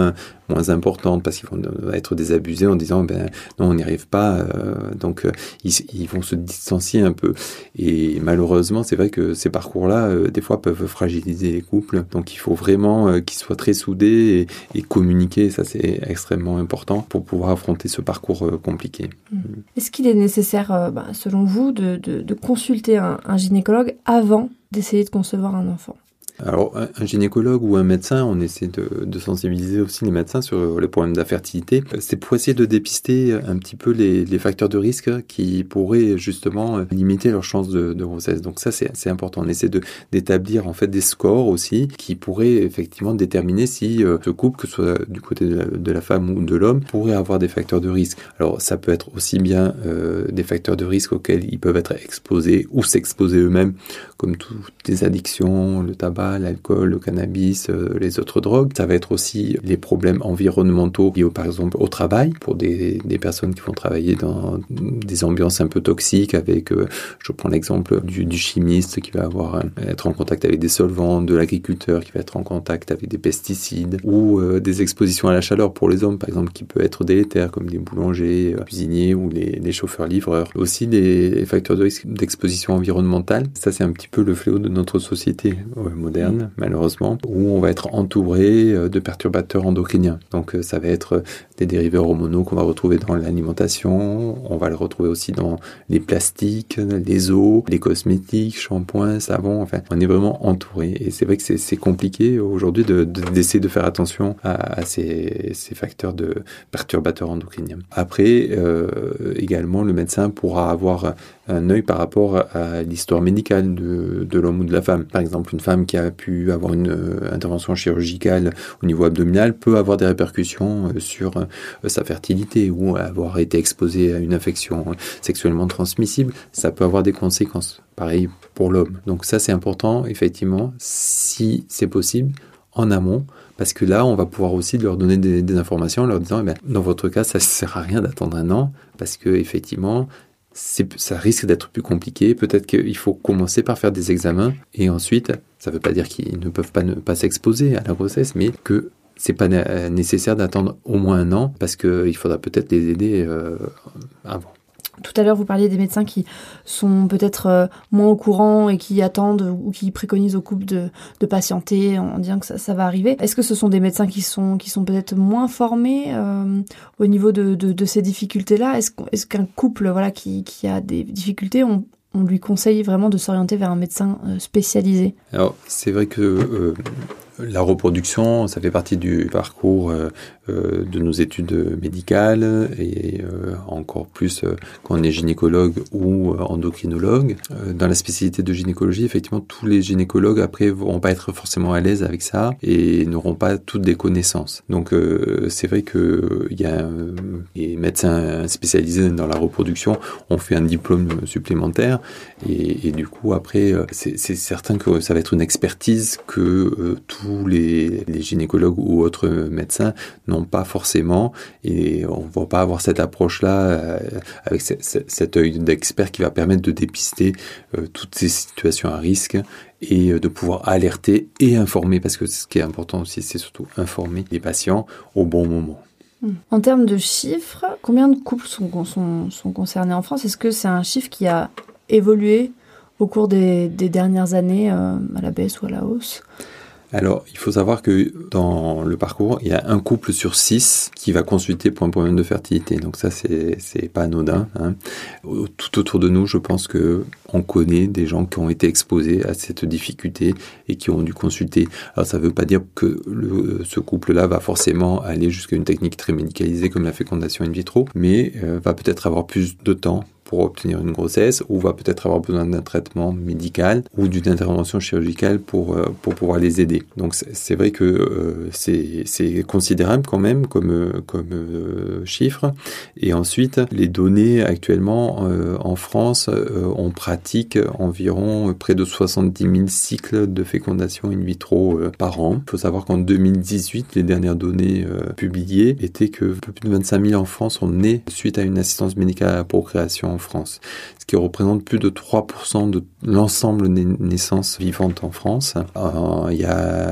moins moins importantes parce qu'ils vont être désabusés en disant ben non on n'y arrive pas euh, donc euh, ils, ils vont se distancier un peu et malheureusement c'est vrai que ces parcours-là euh, des fois peuvent fragiliser les couples donc il faut vraiment euh, qu'ils soient très soudés et, et communiquer, ça c'est extrêmement important pour pouvoir affronter ce parcours euh, compliqué. Mmh. Est-ce qu'il est nécessaire euh, bah, selon vous de, de, de consulter un, un gynécologue avant d'essayer de concevoir un enfant ? Alors, un, un gynécologue ou un médecin, on essaie de, de sensibiliser aussi les médecins sur les problèmes d'infertilité. C'est pour essayer de dépister un petit peu les, les facteurs de risque qui pourraient justement limiter leurs chances de, de grossesse. Donc ça, c'est, c'est important. On essaie de, d'établir en fait des scores aussi qui pourraient effectivement déterminer si euh, ce couple, que ce soit du côté de la, de la femme ou de l'homme, pourrait avoir des facteurs de risque. Alors, ça peut être aussi bien euh, des facteurs de risque auxquels ils peuvent être exposés ou s'exposer eux-mêmes, comme toutes les addictions, le tabac, l'alcool, le cannabis, euh, les autres drogues. Ça va être aussi les problèmes environnementaux liés, au, par exemple, au travail, pour des, des personnes qui vont travailler dans des ambiances un peu toxiques avec, euh, je prends l'exemple du, du chimiste qui va avoir euh, être en contact avec des solvants, de l'agriculteur qui va être en contact avec des pesticides, ou euh, des expositions à la chaleur pour les hommes, par exemple, qui peut être délétère, comme les boulangers, euh, cuisiniers ou les, les chauffeurs-livreurs. Aussi, les facteurs de risque d'exposition environnementale. Ça, c'est un petit peu le fléau de notre société euh, moderne, malheureusement, où on va être entouré de perturbateurs endocriniens. Donc ça va être des dérivés hormonaux qu'on va retrouver dans l'alimentation, on va le retrouver aussi dans les plastiques, les eaux, les cosmétiques, shampoings, savons, enfin, on est vraiment entouré. Et c'est vrai que c'est, c'est compliqué aujourd'hui de, de, d'essayer de faire attention à, à ces, ces facteurs de perturbateurs endocriniens. Après, euh, également, le médecin pourra avoir un œil par rapport à l'histoire médicale de, de l'homme ou de la femme. Par exemple, une femme qui a pu avoir une euh, intervention chirurgicale au niveau abdominal peut avoir des répercussions euh, sur euh, sa fertilité ou avoir été exposée à une infection sexuellement transmissible. Ça peut avoir des conséquences. Pareil pour l'homme. Donc ça, c'est important, effectivement, si c'est possible, en amont, parce que là, on va pouvoir aussi leur donner des, des informations en leur disant, eh bien, dans votre cas, ça ne sert à rien d'attendre un an, parce que effectivement, C'est, ça risque d'être plus compliqué. Peut-être qu'il faut commencer par faire des examens et ensuite, ça ne veut pas dire qu'ils ne peuvent pas ne pas s'exposer à la grossesse, mais que c'est pas nécessaire d'attendre au moins un an parce qu'il faudra peut-être les aider euh, avant. Tout à l'heure, vous parliez des médecins qui sont peut-être euh, moins au courant et qui attendent ou qui préconisent au couple de, de patienter en disant que ça, ça va arriver. Est-ce que ce sont des médecins qui sont, qui sont peut-être moins formés euh, au niveau de, de, de ces difficultés-là ? Est-ce, est-ce qu'un couple voilà, qui, qui a des difficultés, on, on lui conseille vraiment de s'orienter vers un médecin euh, spécialisé ? Alors, c'est vrai que euh, la reproduction, ça fait partie du parcours euh, euh, de nos études médicales et euh, encore plus euh, quand on est gynécologue ou euh, endocrinologue. Euh, dans la spécialité de gynécologie, effectivement, tous les gynécologues après vont pas être forcément à l'aise avec ça et n'auront pas toutes des connaissances. Donc euh, c'est vrai que il y a euh, les médecins spécialisés dans la reproduction ont fait un diplôme supplémentaire et, et du coup après euh, c'est, c'est certain que ça va être une expertise que euh, tous les, les gynécologues ou autres médecins n'ont pas forcément et on ne va pas avoir cette approche-là euh, avec ce, ce, cet œil d'expert qui va permettre de dépister euh, toutes ces situations à risque et euh, de pouvoir alerter et informer parce que ce qui est important aussi c'est surtout informer les patients au bon moment. En termes de chiffres, combien de couples sont, sont, sont concernés en France ? Est-ce que c'est un chiffre qui a évolué au cours des, des dernières années euh, à la baisse ou à la hausse ? Alors, il faut savoir que dans le parcours, il y a un couple sur six qui va consulter pour un problème de fertilité. Donc ça, c'est c'est pas anodin, hein. Tout autour de nous, je pense que on connaît des gens qui ont été exposés à cette difficulté et qui ont dû consulter. Alors, ça veut pas dire que le, ce couple-là va forcément aller jusqu'à une technique très médicalisée comme la fécondation in vitro, mais euh, va peut-être avoir plus de temps pour obtenir une grossesse ou va peut-être avoir besoin d'un traitement médical ou d'une intervention chirurgicale pour, euh, pour pouvoir les aider. Donc c'est, c'est vrai que euh, c'est, c'est considérable quand même comme, comme euh, chiffre. Et ensuite, les données actuellement euh, en France, euh, on pratique environ près de soixante-dix mille cycles de fécondation in vitro euh, par an. Il faut savoir qu'en deux mille dix-huit, les dernières données euh, publiées étaient que plus de vingt-cinq mille enfants sont nés suite à une assistance médicale à la procréation en France, ce qui représente plus de trois pour cent de l'ensemble des naissances vivantes en France. Euh, il y a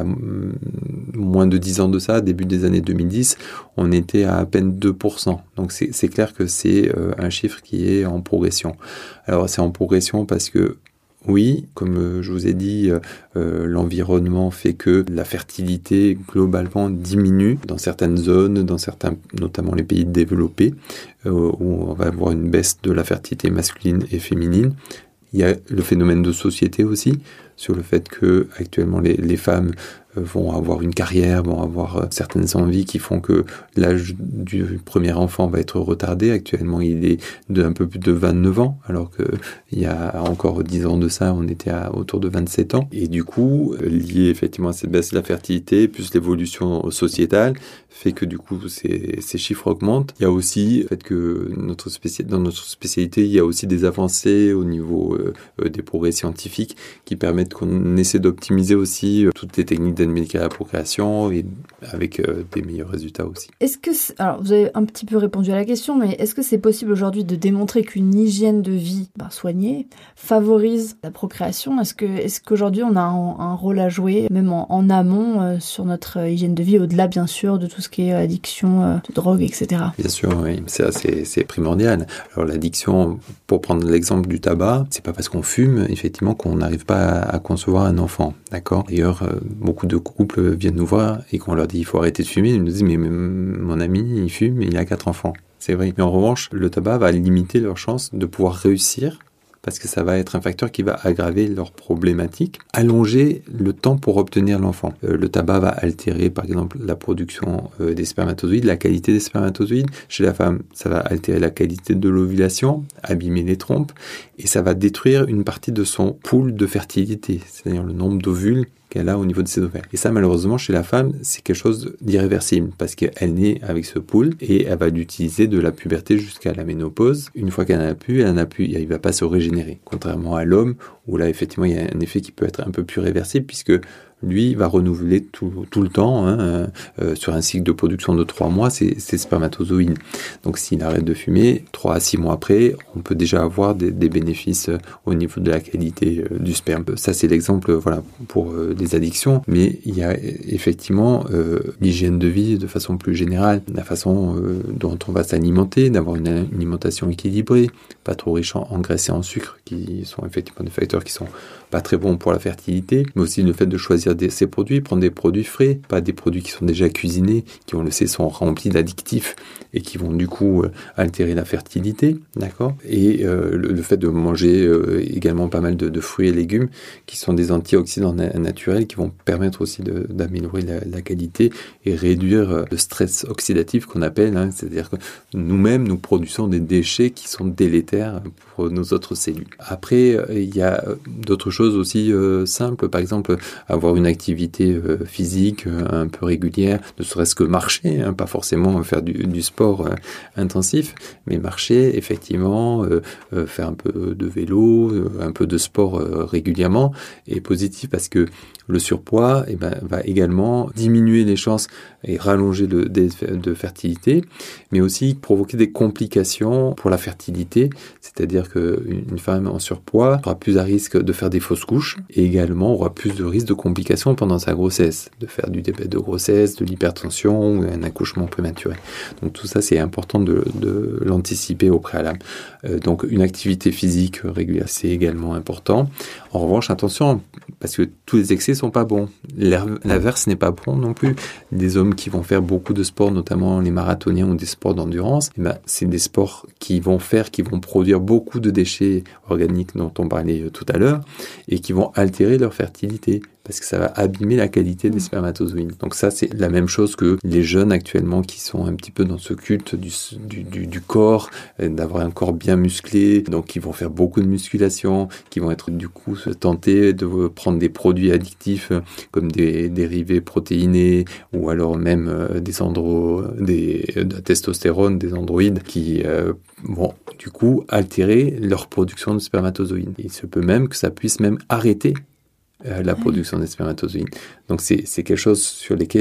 moins de dix ans de ça, début des années deux mille dix, on était à à peine deux pour cent. Donc c'est, c'est clair que c'est euh, un chiffre qui est en progression. Alors c'est en progression parce que oui, comme je vous ai dit, euh, l'environnement fait que la fertilité globalement diminue dans certaines zones, dans certains, notamment les pays développés, euh, où on va avoir une baisse de la fertilité masculine et féminine. Il y a le phénomène de société aussi, sur le fait que actuellement les, les femmes vont avoir une carrière, vont avoir certaines envies qui font que l'âge du premier enfant va être retardé. Actuellement, il est de un peu plus de vingt-neuf ans, alors que il y a encore dix ans de ça, on était à autour de vingt-sept ans. Et du coup, lié effectivement à cette baisse de la fertilité, plus l'évolution sociétale, fait que du coup, ces, ces chiffres augmentent. Il y a aussi le fait que notre spéci... dans notre spécialité, il y a aussi des avancées au niveau euh, des progrès scientifiques qui permettent qu'on essaie d'optimiser aussi euh, toutes les techniques d'aide médicale à la procréation et avec euh, des meilleurs résultats aussi. Est-ce que, c'est... alors vous avez un petit peu répondu à la question, mais est-ce que c'est possible aujourd'hui de démontrer qu'une hygiène de vie ben, soignée favorise la procréation ? Est-ce que, est-ce qu'aujourd'hui on a un, un rôle à jouer, même en, en amont, euh, sur notre euh, hygiène de vie, au-delà bien sûr de tout ce qui est addiction, euh, de drogue, et cetera. Bien sûr, oui, c'est, c'est, c'est primordial. Alors l'addiction, pour prendre l'exemple du tabac, c'est pas parce qu'on fume, effectivement, qu'on n'arrive pas à, à concevoir un enfant, d'accord ? D'ailleurs, euh, beaucoup de couples viennent nous voir et qu'on leur dit il faut arrêter de fumer, ils nous disent mais, mais mon ami, il fume et il a quatre enfants. C'est vrai. Mais en revanche, le tabac va limiter leurs chances de pouvoir réussir parce que ça va être un facteur qui va aggraver leurs problématiques, allonger le temps pour obtenir l'enfant. Euh, le tabac va altérer, par exemple, la production euh, des spermatozoïdes, la qualité des spermatozoïdes. Chez la femme, ça va altérer la qualité de l'ovulation, abîmer les trompes, et ça va détruire une partie de son pool de fertilité, c'est-à-dire le nombre d'ovules qu'elle a au niveau de ses ovaires. Et ça, malheureusement, chez la femme, c'est quelque chose d'irréversible parce qu'elle naît avec ce pool et elle va l'utiliser de la puberté jusqu'à la ménopause. Une fois qu'elle n'en a plus, elle n'en a plus, il ne va pas se régénérer. Contrairement à l'homme, où là, effectivement, il y a un effet qui peut être un peu plus réversible puisque lui va renouveler tout, tout le temps, hein, euh, sur un cycle de production de trois mois, ses, ses spermatozoïdes. Donc s'il arrête de fumer, trois à six mois après, on peut déjà avoir des, des bénéfices euh, au niveau de la qualité euh, du sperme. Ça c'est l'exemple, voilà, pour euh, les addictions, mais il y a effectivement euh, l'hygiène de vie de façon plus générale, la façon euh, dont on va s'alimenter, d'avoir une, une alimentation équilibrée, pas trop riche en, en graisse et en sucre, qui sont effectivement des facteurs qui sont pas très bons pour la fertilité, mais aussi le fait de choisir des, ces produits, prendre des produits frais, pas des produits qui sont déjà cuisinés, qui on le sait sont remplis d'addictifs et qui vont du coup euh, altérer la fertilité, d'accord ? Et euh, le, le fait de manger euh, également pas mal de, de fruits et légumes qui sont des antioxydants na- naturels qui vont permettre aussi de, d'améliorer la, la qualité et réduire le stress oxydatif qu'on appelle, hein, c'est-à-dire que nous-mêmes nous produisons des déchets qui sont délétères pour nos autres cellules. Après, euh, il y a d'autres choses aussi euh, simples, par exemple avoir une activité euh, physique euh, un peu régulière, ne serait-ce que marcher, hein, pas forcément faire du, du sport euh, intensif, mais marcher effectivement, euh, euh, faire un peu de vélo, euh, un peu de sport euh, régulièrement est positif parce que le surpoids eh ben, va également diminuer les chances et rallonger le délai de fertilité, mais aussi provoquer des complications pour la fertilité, c'est-à-dire qu'une femme en surpoids aura plus à risque de faire des fausses couches et également aura plus de risque de complications pendant sa grossesse, de faire du diabète de grossesse, de l'hypertension ou un accouchement prématuré. Donc tout ça, c'est important de, de l'anticiper au préalable. Euh, donc une activité physique régulière, c'est également important. En revanche, attention, parce que tous les excès sont pas bons. L'inverse n'est pas bon non plus. Des hommes qui vont faire beaucoup de sport, notamment les marathoniens ou des sports d'endurance, eh ben, c'est des sports qui vont faire, qui vont produire beaucoup de déchets organiques dont on parlait tout à l'heure et qui vont altérer leur fertilité parce que ça va abîmer la qualité des spermatozoïdes. Donc ça, c'est la même chose que les jeunes actuellement qui sont un petit peu dans ce culte du, du, du, du corps, d'avoir un corps bien musclé, donc qui vont faire beaucoup de musculation, qui vont être du coup tentés de prendre des produits addictifs comme des dérivés protéinés ou alors même euh, des andro, des, de la testostérone, des androïdes qui euh, vont du coup altérer leur production de spermatozoïdes. Il se peut même que ça puisse même arrêter la production des spermatozoïdes. Donc c'est, c'est quelque chose sur lesquels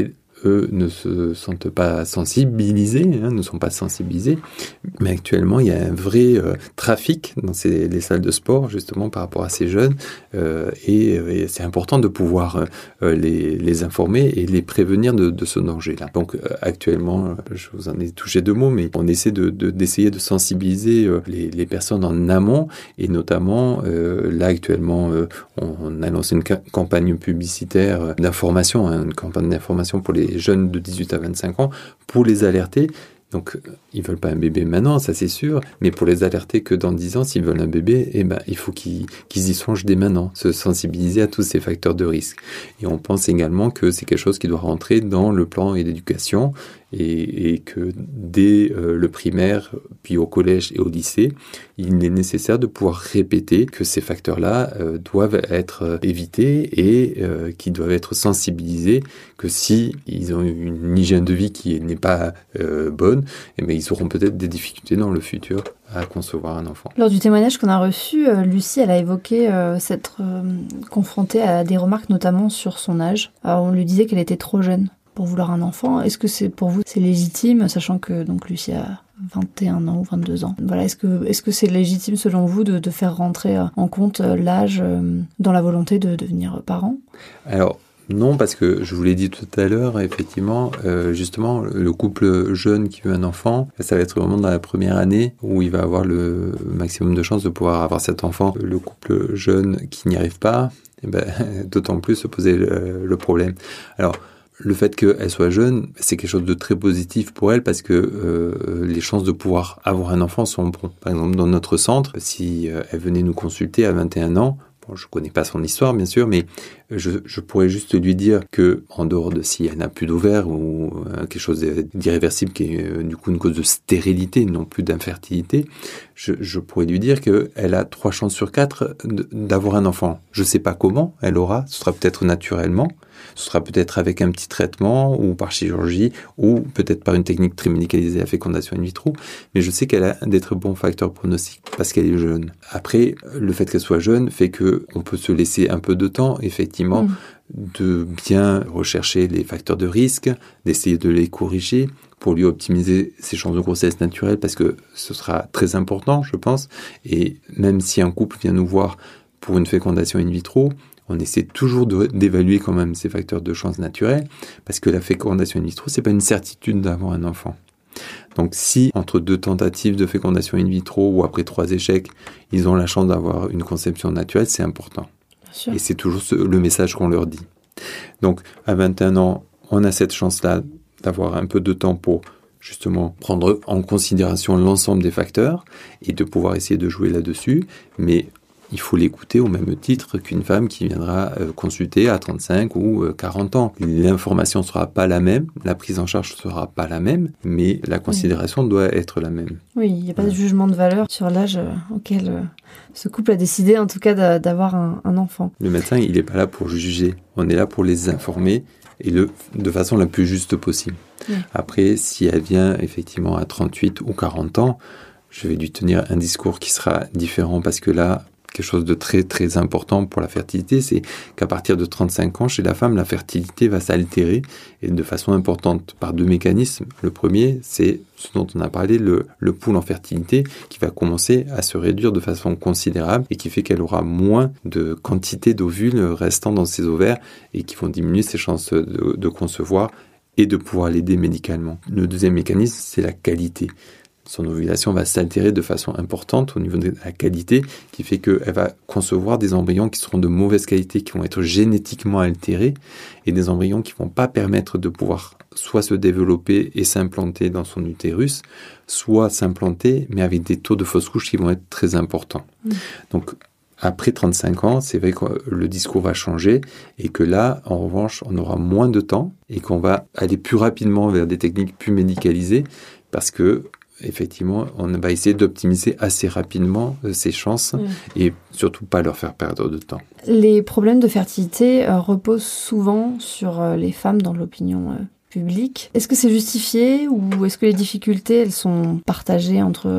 eux ne se sentent pas sensibilisés, hein, ne sont pas sensibilisés. Mais actuellement, il y a un vrai euh, trafic dans ces, les salles de sport, justement, par rapport à ces jeunes. Euh, et, et c'est important de pouvoir euh, les, les informer et les prévenir de, de ce danger-là. Donc, euh, actuellement, je vous en ai touché deux mots, mais on essaie de, de, d'essayer de sensibiliser euh, les, les personnes en amont. Et notamment, euh, là, actuellement, euh, on, on a lancé une ca- campagne publicitaire d'information, hein, une campagne d'information pour les jeunes de dix-huit à vingt-cinq ans, pour les alerter. Donc, ils veulent pas un bébé maintenant, ça c'est sûr, mais pour les alerter que dans dix ans, s'ils veulent un bébé, eh ben, il faut qu'ils, qu'ils y songent dès maintenant, se sensibiliser à tous ces facteurs de risque. Et on pense également que c'est quelque chose qui doit rentrer dans le plan d'éducation et, et que dès euh, le primaire, puis au collège et au lycée, il est nécessaire de pouvoir répéter que ces facteurs-là euh, doivent être évités et euh, qu'ils doivent être sensibilisés, que si ils ont une hygiène de vie qui n'est pas euh, bonne, eh bien, ils auront peut-être des difficultés dans le futur à concevoir un enfant. Lors du témoignage qu'on a reçu, euh, Lucie, elle a évoqué euh, s'être euh, confrontée à des remarques notamment sur son âge. Alors, on lui disait qu'elle était trop jeune pour vouloir un enfant. Est-ce que c'est pour vous c'est légitime, sachant que donc Lucie a vingt et un ans ou vingt-deux ans. Voilà, est-ce que est-ce que c'est légitime selon vous de, de faire rentrer en compte l'âge euh, dans la volonté de devenir parent ? Alors, non, parce que je vous l'ai dit tout à l'heure, effectivement, euh, justement, le couple jeune qui veut un enfant, ça va être vraiment dans la première année où il va avoir le maximum de chances de pouvoir avoir cet enfant. Le couple jeune qui n'y arrive pas, eh ben, d'autant plus se poser le, le problème. Alors, le fait qu'elle soit jeune, c'est quelque chose de très positif pour elle parce que euh, les chances de pouvoir avoir un enfant sont bonnes. Par exemple, dans notre centre, si euh, elle venait nous consulter à vingt et un ans, bon, je connais pas son histoire, bien sûr, mais je, je pourrais juste lui dire que, en dehors de si elle n'a plus d'ovaires ou euh, quelque chose d'irréversible qui est euh, du coup une cause de stérilité, non plus d'infertilité, je, je pourrais lui dire qu'elle a trois chances sur quatre d'avoir un enfant. Je sais pas comment elle aura, ce sera peut-être naturellement, ce sera peut-être avec un petit traitement ou par chirurgie ou peut-être par une technique très médicalisée à fécondation in vitro, mais je sais qu'elle a des très bons facteurs pronostiques parce qu'elle est jeune. Après, le fait qu'elle soit jeune fait que on peut se laisser un peu de temps, effectivement, mmh. de bien rechercher les facteurs de risque, d'essayer de les corriger pour lui optimiser ses chances de grossesse naturelle parce que ce sera très important, je pense. Et même si un couple vient nous voir pour une fécondation in vitro, on essaie toujours de, d'évaluer quand même ces facteurs de chance naturelle parce que la fécondation in vitro, c'est pas une certitude d'avoir un enfant. Donc si entre deux tentatives de fécondation in vitro ou après trois échecs, ils ont la chance d'avoir une conception naturelle, c'est important. Et c'est toujours ce, le message qu'on leur dit. Donc à vingt et un ans, on a cette chance-là d'avoir un peu de temps pour justement prendre en considération l'ensemble des facteurs et de pouvoir essayer de jouer là-dessus, mais il faut l'écouter au même titre qu'une femme qui viendra euh, consulter à trente-cinq ou euh, quarante ans. L'information ne sera pas la même, la prise en charge ne sera pas la même, mais la considération oui. doit être la même. Oui, il n'y a pas ouais. de jugement de valeur sur l'âge euh, auquel euh, ce couple a décidé en tout cas d'a, d'avoir un, un enfant. Le médecin, il n'est pas là pour juger, on est là pour les informer et le, de façon la plus juste possible. Oui. Après, si elle vient effectivement à trente-huit ou quarante ans, je vais lui tenir un discours qui sera différent parce que là, quelque chose de très très important pour la fertilité, c'est qu'à partir de trente-cinq ans, chez la femme, la fertilité va s'altérer et de façon importante par deux mécanismes. Le premier, c'est ce dont on a parlé, le, le pool en fertilité qui va commencer à se réduire de façon considérable et qui fait qu'elle aura moins de quantité d'ovules restant dans ses ovaires et qui vont diminuer ses chances de, de concevoir et de pouvoir l'aider médicalement. Le deuxième mécanisme, c'est la qualité. Son ovulation va s'altérer de façon importante au niveau de la qualité, qui fait qu'elle va concevoir des embryons qui seront de mauvaise qualité, qui vont être génétiquement altérés, et des embryons qui ne vont pas permettre de pouvoir soit se développer et s'implanter dans son utérus, soit s'implanter, mais avec des taux de fausse couche qui vont être très importants. Mmh. Donc, après trente-cinq ans, c'est vrai que le discours va changer et que là, en revanche, on aura moins de temps et qu'on va aller plus rapidement vers des techniques plus médicalisées parce que effectivement, on va essayer d'optimiser assez rapidement ces chances mmh. et surtout pas leur faire perdre de temps. Les problèmes de fertilité euh, reposent souvent sur euh, les femmes dans l'opinion euh, publique. Est-ce que c'est justifié ou est-ce que les difficultés, elles sont partagées entre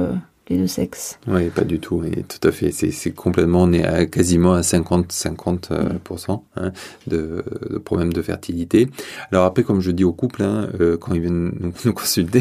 les deux sexes. Oui, pas du tout, et tout à fait. C'est, c'est complètement, on est à, quasiment à cinquante à cinquante pour cent hein, de, de problèmes de fertilité. Alors après, comme je dis aux couples, hein, euh, quand ils viennent nous, nous consulter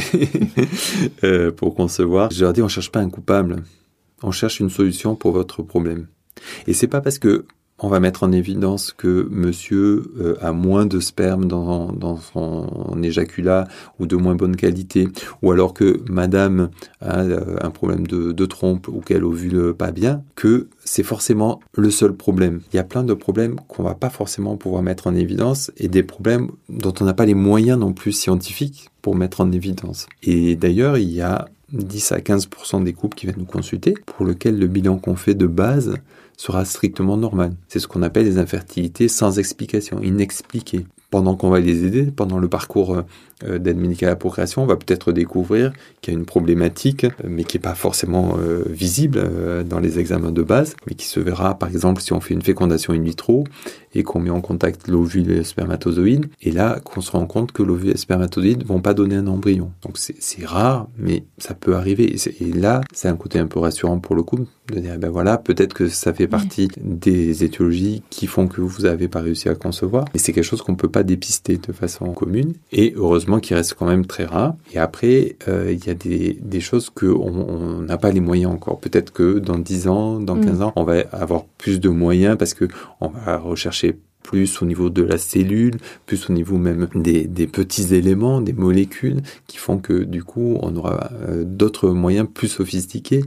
euh, pour concevoir, je leur dis, on cherche pas un coupable, on cherche une solution pour votre problème. Et c'est pas parce que on va mettre en évidence que monsieur euh, a moins de sperme dans, dans son éjaculat ou de moins bonne qualité, ou alors que madame a euh, un problème de, de trompe ou qu'elle ovule pas bien, que c'est forcément le seul problème. Il y a plein de problèmes qu'on va pas forcément pouvoir mettre en évidence et des problèmes dont on n'a pas les moyens non plus scientifiques pour mettre en évidence. Et d'ailleurs, il y a dix à quinze pour cent des couples qui viennent nous consulter pour lesquels le bilan qu'on fait de base sera strictement normal. C'est ce qu'on appelle les infertilités sans explication, inexpliquées. Pendant qu'on va les aider, pendant le parcours euh, d'aide médicale à la procréation, on va peut-être découvrir qu'il y a une problématique, mais qui n'est pas forcément euh, visible euh, dans les examens de base, mais qui se verra, par exemple, si on fait une fécondation in vitro et qu'on met en contact l'ovule et le spermatozoïde, et là, qu'on se rend compte que l'ovule et le spermatozoïde ne vont pas donner un embryon. Donc c'est, c'est rare, mais ça peut arriver. Et, et là, c'est un côté un peu rassurant pour le couple, de dire, ben voilà, peut-être que ça fait partie mmh. des étiologies qui font que vous n'avez pas réussi à concevoir, mais c'est quelque chose qu'on ne peut pas dépister de façon commune, et heureusement qu'il reste quand même très rare. Et après, euh, il y a des, des choses qu'on n'a pas les moyens encore. Peut-être que dans dix ans, dans quinze mmh. ans, on va avoir plus de moyens parce que on va rechercher plus au niveau de la cellule, plus au niveau même des, des petits éléments, des molécules, qui font que du coup, on aura euh, d'autres moyens plus sophistiqués,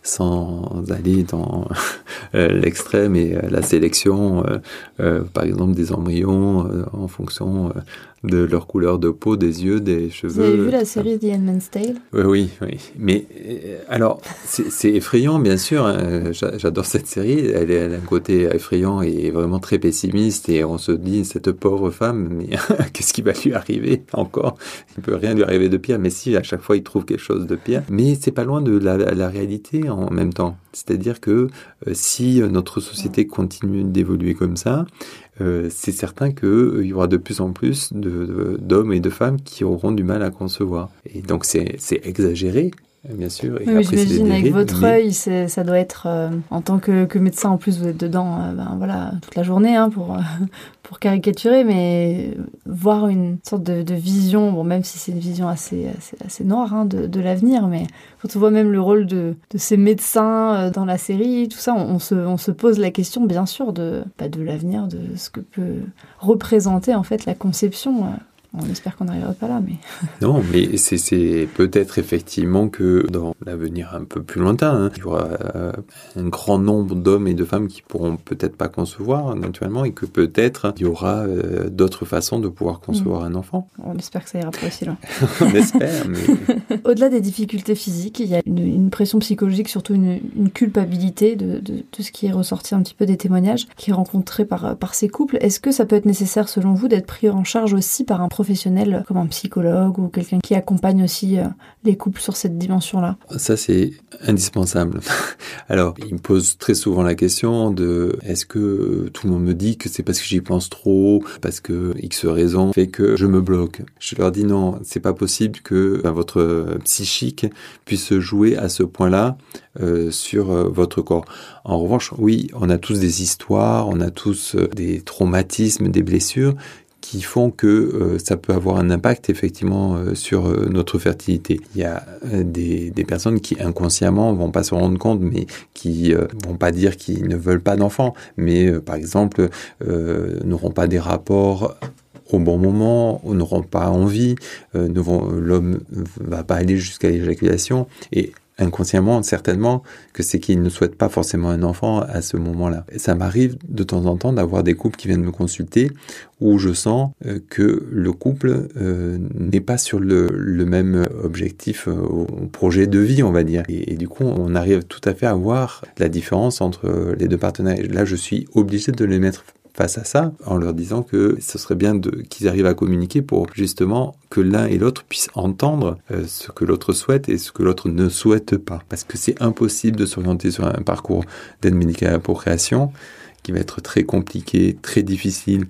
sans aller dans euh, l'extrême et euh, la sélection, euh, euh, par exemple, des embryons euh, en fonction euh, de leur couleur de peau, des yeux, des cheveux. Vous avez vu la série The Handmaid's Tale ? Oui, oui, oui. Mais euh, alors, c'est, c'est effrayant, bien sûr. Hein. J'adore cette série. Elle, elle a un côté effrayant et vraiment très pessimiste. Et on se dit, cette pauvre femme, mais qu'est-ce qui va lui arriver encore ? Il ne peut rien lui arriver de pire. Mais si, à chaque fois, il trouve quelque chose de pire. Mais c'est pas loin de la, la réalité en même temps. C'est-à-dire que euh, si notre société continue d'évoluer comme ça, euh, c'est certain qu'il euh, y aura de plus en plus de, de, d'hommes et de femmes qui auront du mal à concevoir. Et donc c'est, c'est exagéré, bien sûr. Et oui, après, j'imagine dérives, avec votre mais... œil, c'est, ça doit être, euh, en tant que, que médecin, en plus vous êtes dedans euh, ben, voilà, toute la journée hein, pour, euh, pour caricaturer, mais voir une sorte de, de vision, bon, même si c'est une vision assez, assez, assez noire hein, de, de l'avenir, mais quand on voit même le rôle de, de ces médecins euh, dans la série, tout ça, on, on, se, on se pose la question, bien sûr, de, bah, de l'avenir, de ce que peut représenter en fait la conception. Euh. On espère qu'on n'arrivera pas là, mais... Non, mais c'est, c'est peut-être effectivement que dans l'avenir un peu plus lointain, hein, il y aura euh, un grand nombre d'hommes et de femmes qui pourront peut-être pas concevoir naturellement et que peut-être il y aura euh, d'autres façons de pouvoir concevoir mmh. un enfant. On espère que ça ira pas aussi loin. On espère, mais... Au-delà des difficultés physiques, il y a une, une pression psychologique, surtout une, une culpabilité de, de tout ce qui est ressorti un petit peu des témoignages qui est rencontré par, par ces couples. Est-ce que ça peut être nécessaire, selon vous, d'être pris en charge aussi par un professionnel comme un psychologue ou quelqu'un qui accompagne aussi euh, les couples sur cette dimension-là ? Ça, c'est indispensable. Alors, il me pose très souvent la question de est-ce que tout le monde me dit que c'est parce que j'y pense trop, parce que X raison fait que je me bloque. Je leur dis non, c'est pas possible que ben, votre psychique puisse jouer à ce point-là euh, sur euh, votre corps. En revanche, oui, on a tous des histoires, on a tous euh, des traumatismes, des blessures qui font que euh, ça peut avoir un impact effectivement euh, sur euh, notre fertilité. Il y a euh, des, des personnes qui inconsciemment vont pas se rendre compte, mais qui euh, vont pas dire qu'ils ne veulent pas d'enfants, mais euh, par exemple euh, n'auront pas des rapports au bon moment, ou n'auront pas envie, euh, ne vont, l'homme va pas aller jusqu'à l'éjaculation, et inconsciemment, certainement, que c'est qu'ils ne souhaitent pas forcément un enfant à ce moment-là. Et ça m'arrive de temps en temps d'avoir des couples qui viennent me consulter où je sens euh, que le couple euh, n'est pas sur le, le même objectif, euh, au projet de vie, on va dire. Et, et du coup, on arrive tout à fait à voir la différence entre les deux partenaires. Et là, je suis obligé de les mettre face à ça, en leur disant que ce serait bien de, qu'ils arrivent à communiquer pour justement que l'un et l'autre puissent entendre euh, ce que l'autre souhaite et ce que l'autre ne souhaite pas. Parce que c'est impossible de s'orienter sur un parcours d'aide médicale à la procréation qui va être très compliqué, très difficile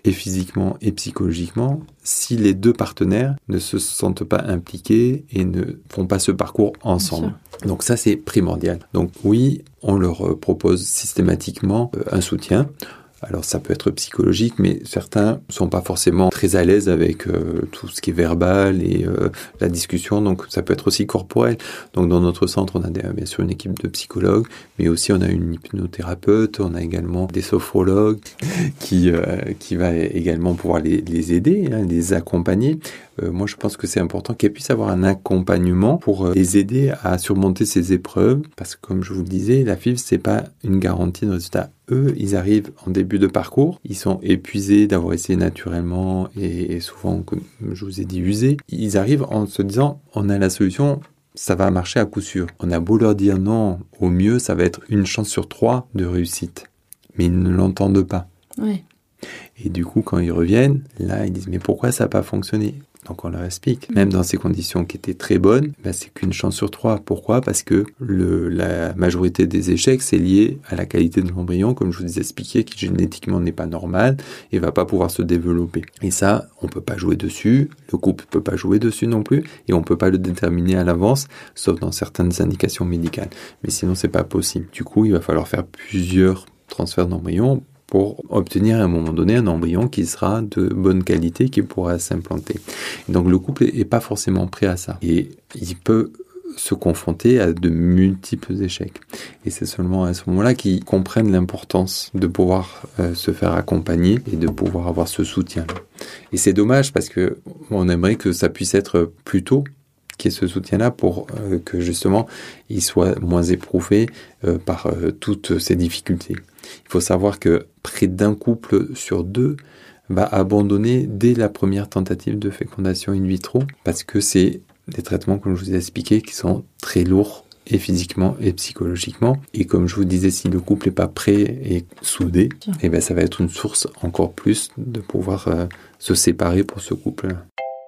et physiquement et psychologiquement, si les deux partenaires ne se sentent pas impliqués et ne font pas ce parcours ensemble. Donc ça, c'est primordial. Donc oui, on leur propose systématiquement un soutien. Alors ça peut être psychologique, mais certains sont pas forcément très à l'aise avec euh, tout ce qui est verbal et euh, la discussion, donc ça peut être aussi corporel. Donc dans notre centre, on a des, bien sûr une équipe de psychologues, mais aussi on a une hypnothérapeute, on a également des sophrologues qui euh, qui va également pouvoir les, les aider, hein, les accompagner. Euh, moi, je pense que c'est important qu'elles puissent avoir un accompagnement pour euh, les aider à surmonter ces épreuves, parce que comme je vous le disais, la F I V, c'est pas une garantie de résultat. Eux, ils arrivent en début de parcours, ils sont épuisés d'avoir essayé naturellement et, et souvent, comme je vous ai dit, usés. Ils arrivent en se disant, on a la solution, ça va marcher à coup sûr. On a beau leur dire non, au mieux, ça va être une chance sur trois de réussite. Mais ils ne l'entendent pas. Oui. Et du coup, quand ils reviennent, là, ils disent, mais pourquoi ça n'a pas fonctionné ? Donc on leur explique, même dans ces conditions qui étaient très bonnes, ben c'est qu'une chance sur trois. Pourquoi ? Parce que le, la majorité des échecs, c'est lié à la qualité de l'embryon, comme je vous ai expliqué, qui génétiquement n'est pas normal et va pas pouvoir se développer. Et ça, on peut pas jouer dessus, le couple peut pas jouer dessus non plus, et on peut pas le déterminer à l'avance, sauf dans certaines indications médicales. Mais sinon, c'est pas possible. Du coup, il va falloir faire plusieurs transferts d'embryons pour obtenir à un moment donné un embryon qui sera de bonne qualité, qui pourra s'implanter. Donc le couple est pas forcément prêt à ça. Et il peut se confronter à de multiples échecs. Et c'est seulement à ce moment-là qu'ils comprennent l'importance de pouvoir euh, se faire accompagner et de pouvoir avoir ce soutien. Et c'est dommage parce que on aimerait que ça puisse être plus tôt, qu'il y ait ce soutien-là pour euh, que justement il soit moins éprouvé euh, par euh, toutes ces difficultés. Il faut savoir que près d'un couple sur deux va abandonner dès la première tentative de fécondation in vitro parce que c'est des traitements, comme je vous ai expliqué, qui sont très lourds et physiquement et psychologiquement. Et comme je vous disais, si le couple n'est pas prêt et soudé, eh ben, ça va être une source encore plus de pouvoir euh, se séparer pour ce couple-là.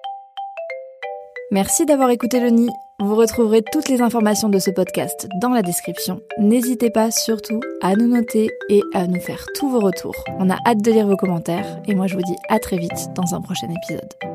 Merci d'avoir écouté le Nid. Vous retrouverez toutes les informations de ce podcast dans la description. N'hésitez pas surtout à nous noter et à nous faire tous vos retours. On a hâte de lire vos commentaires et moi je vous dis à très vite dans un prochain épisode.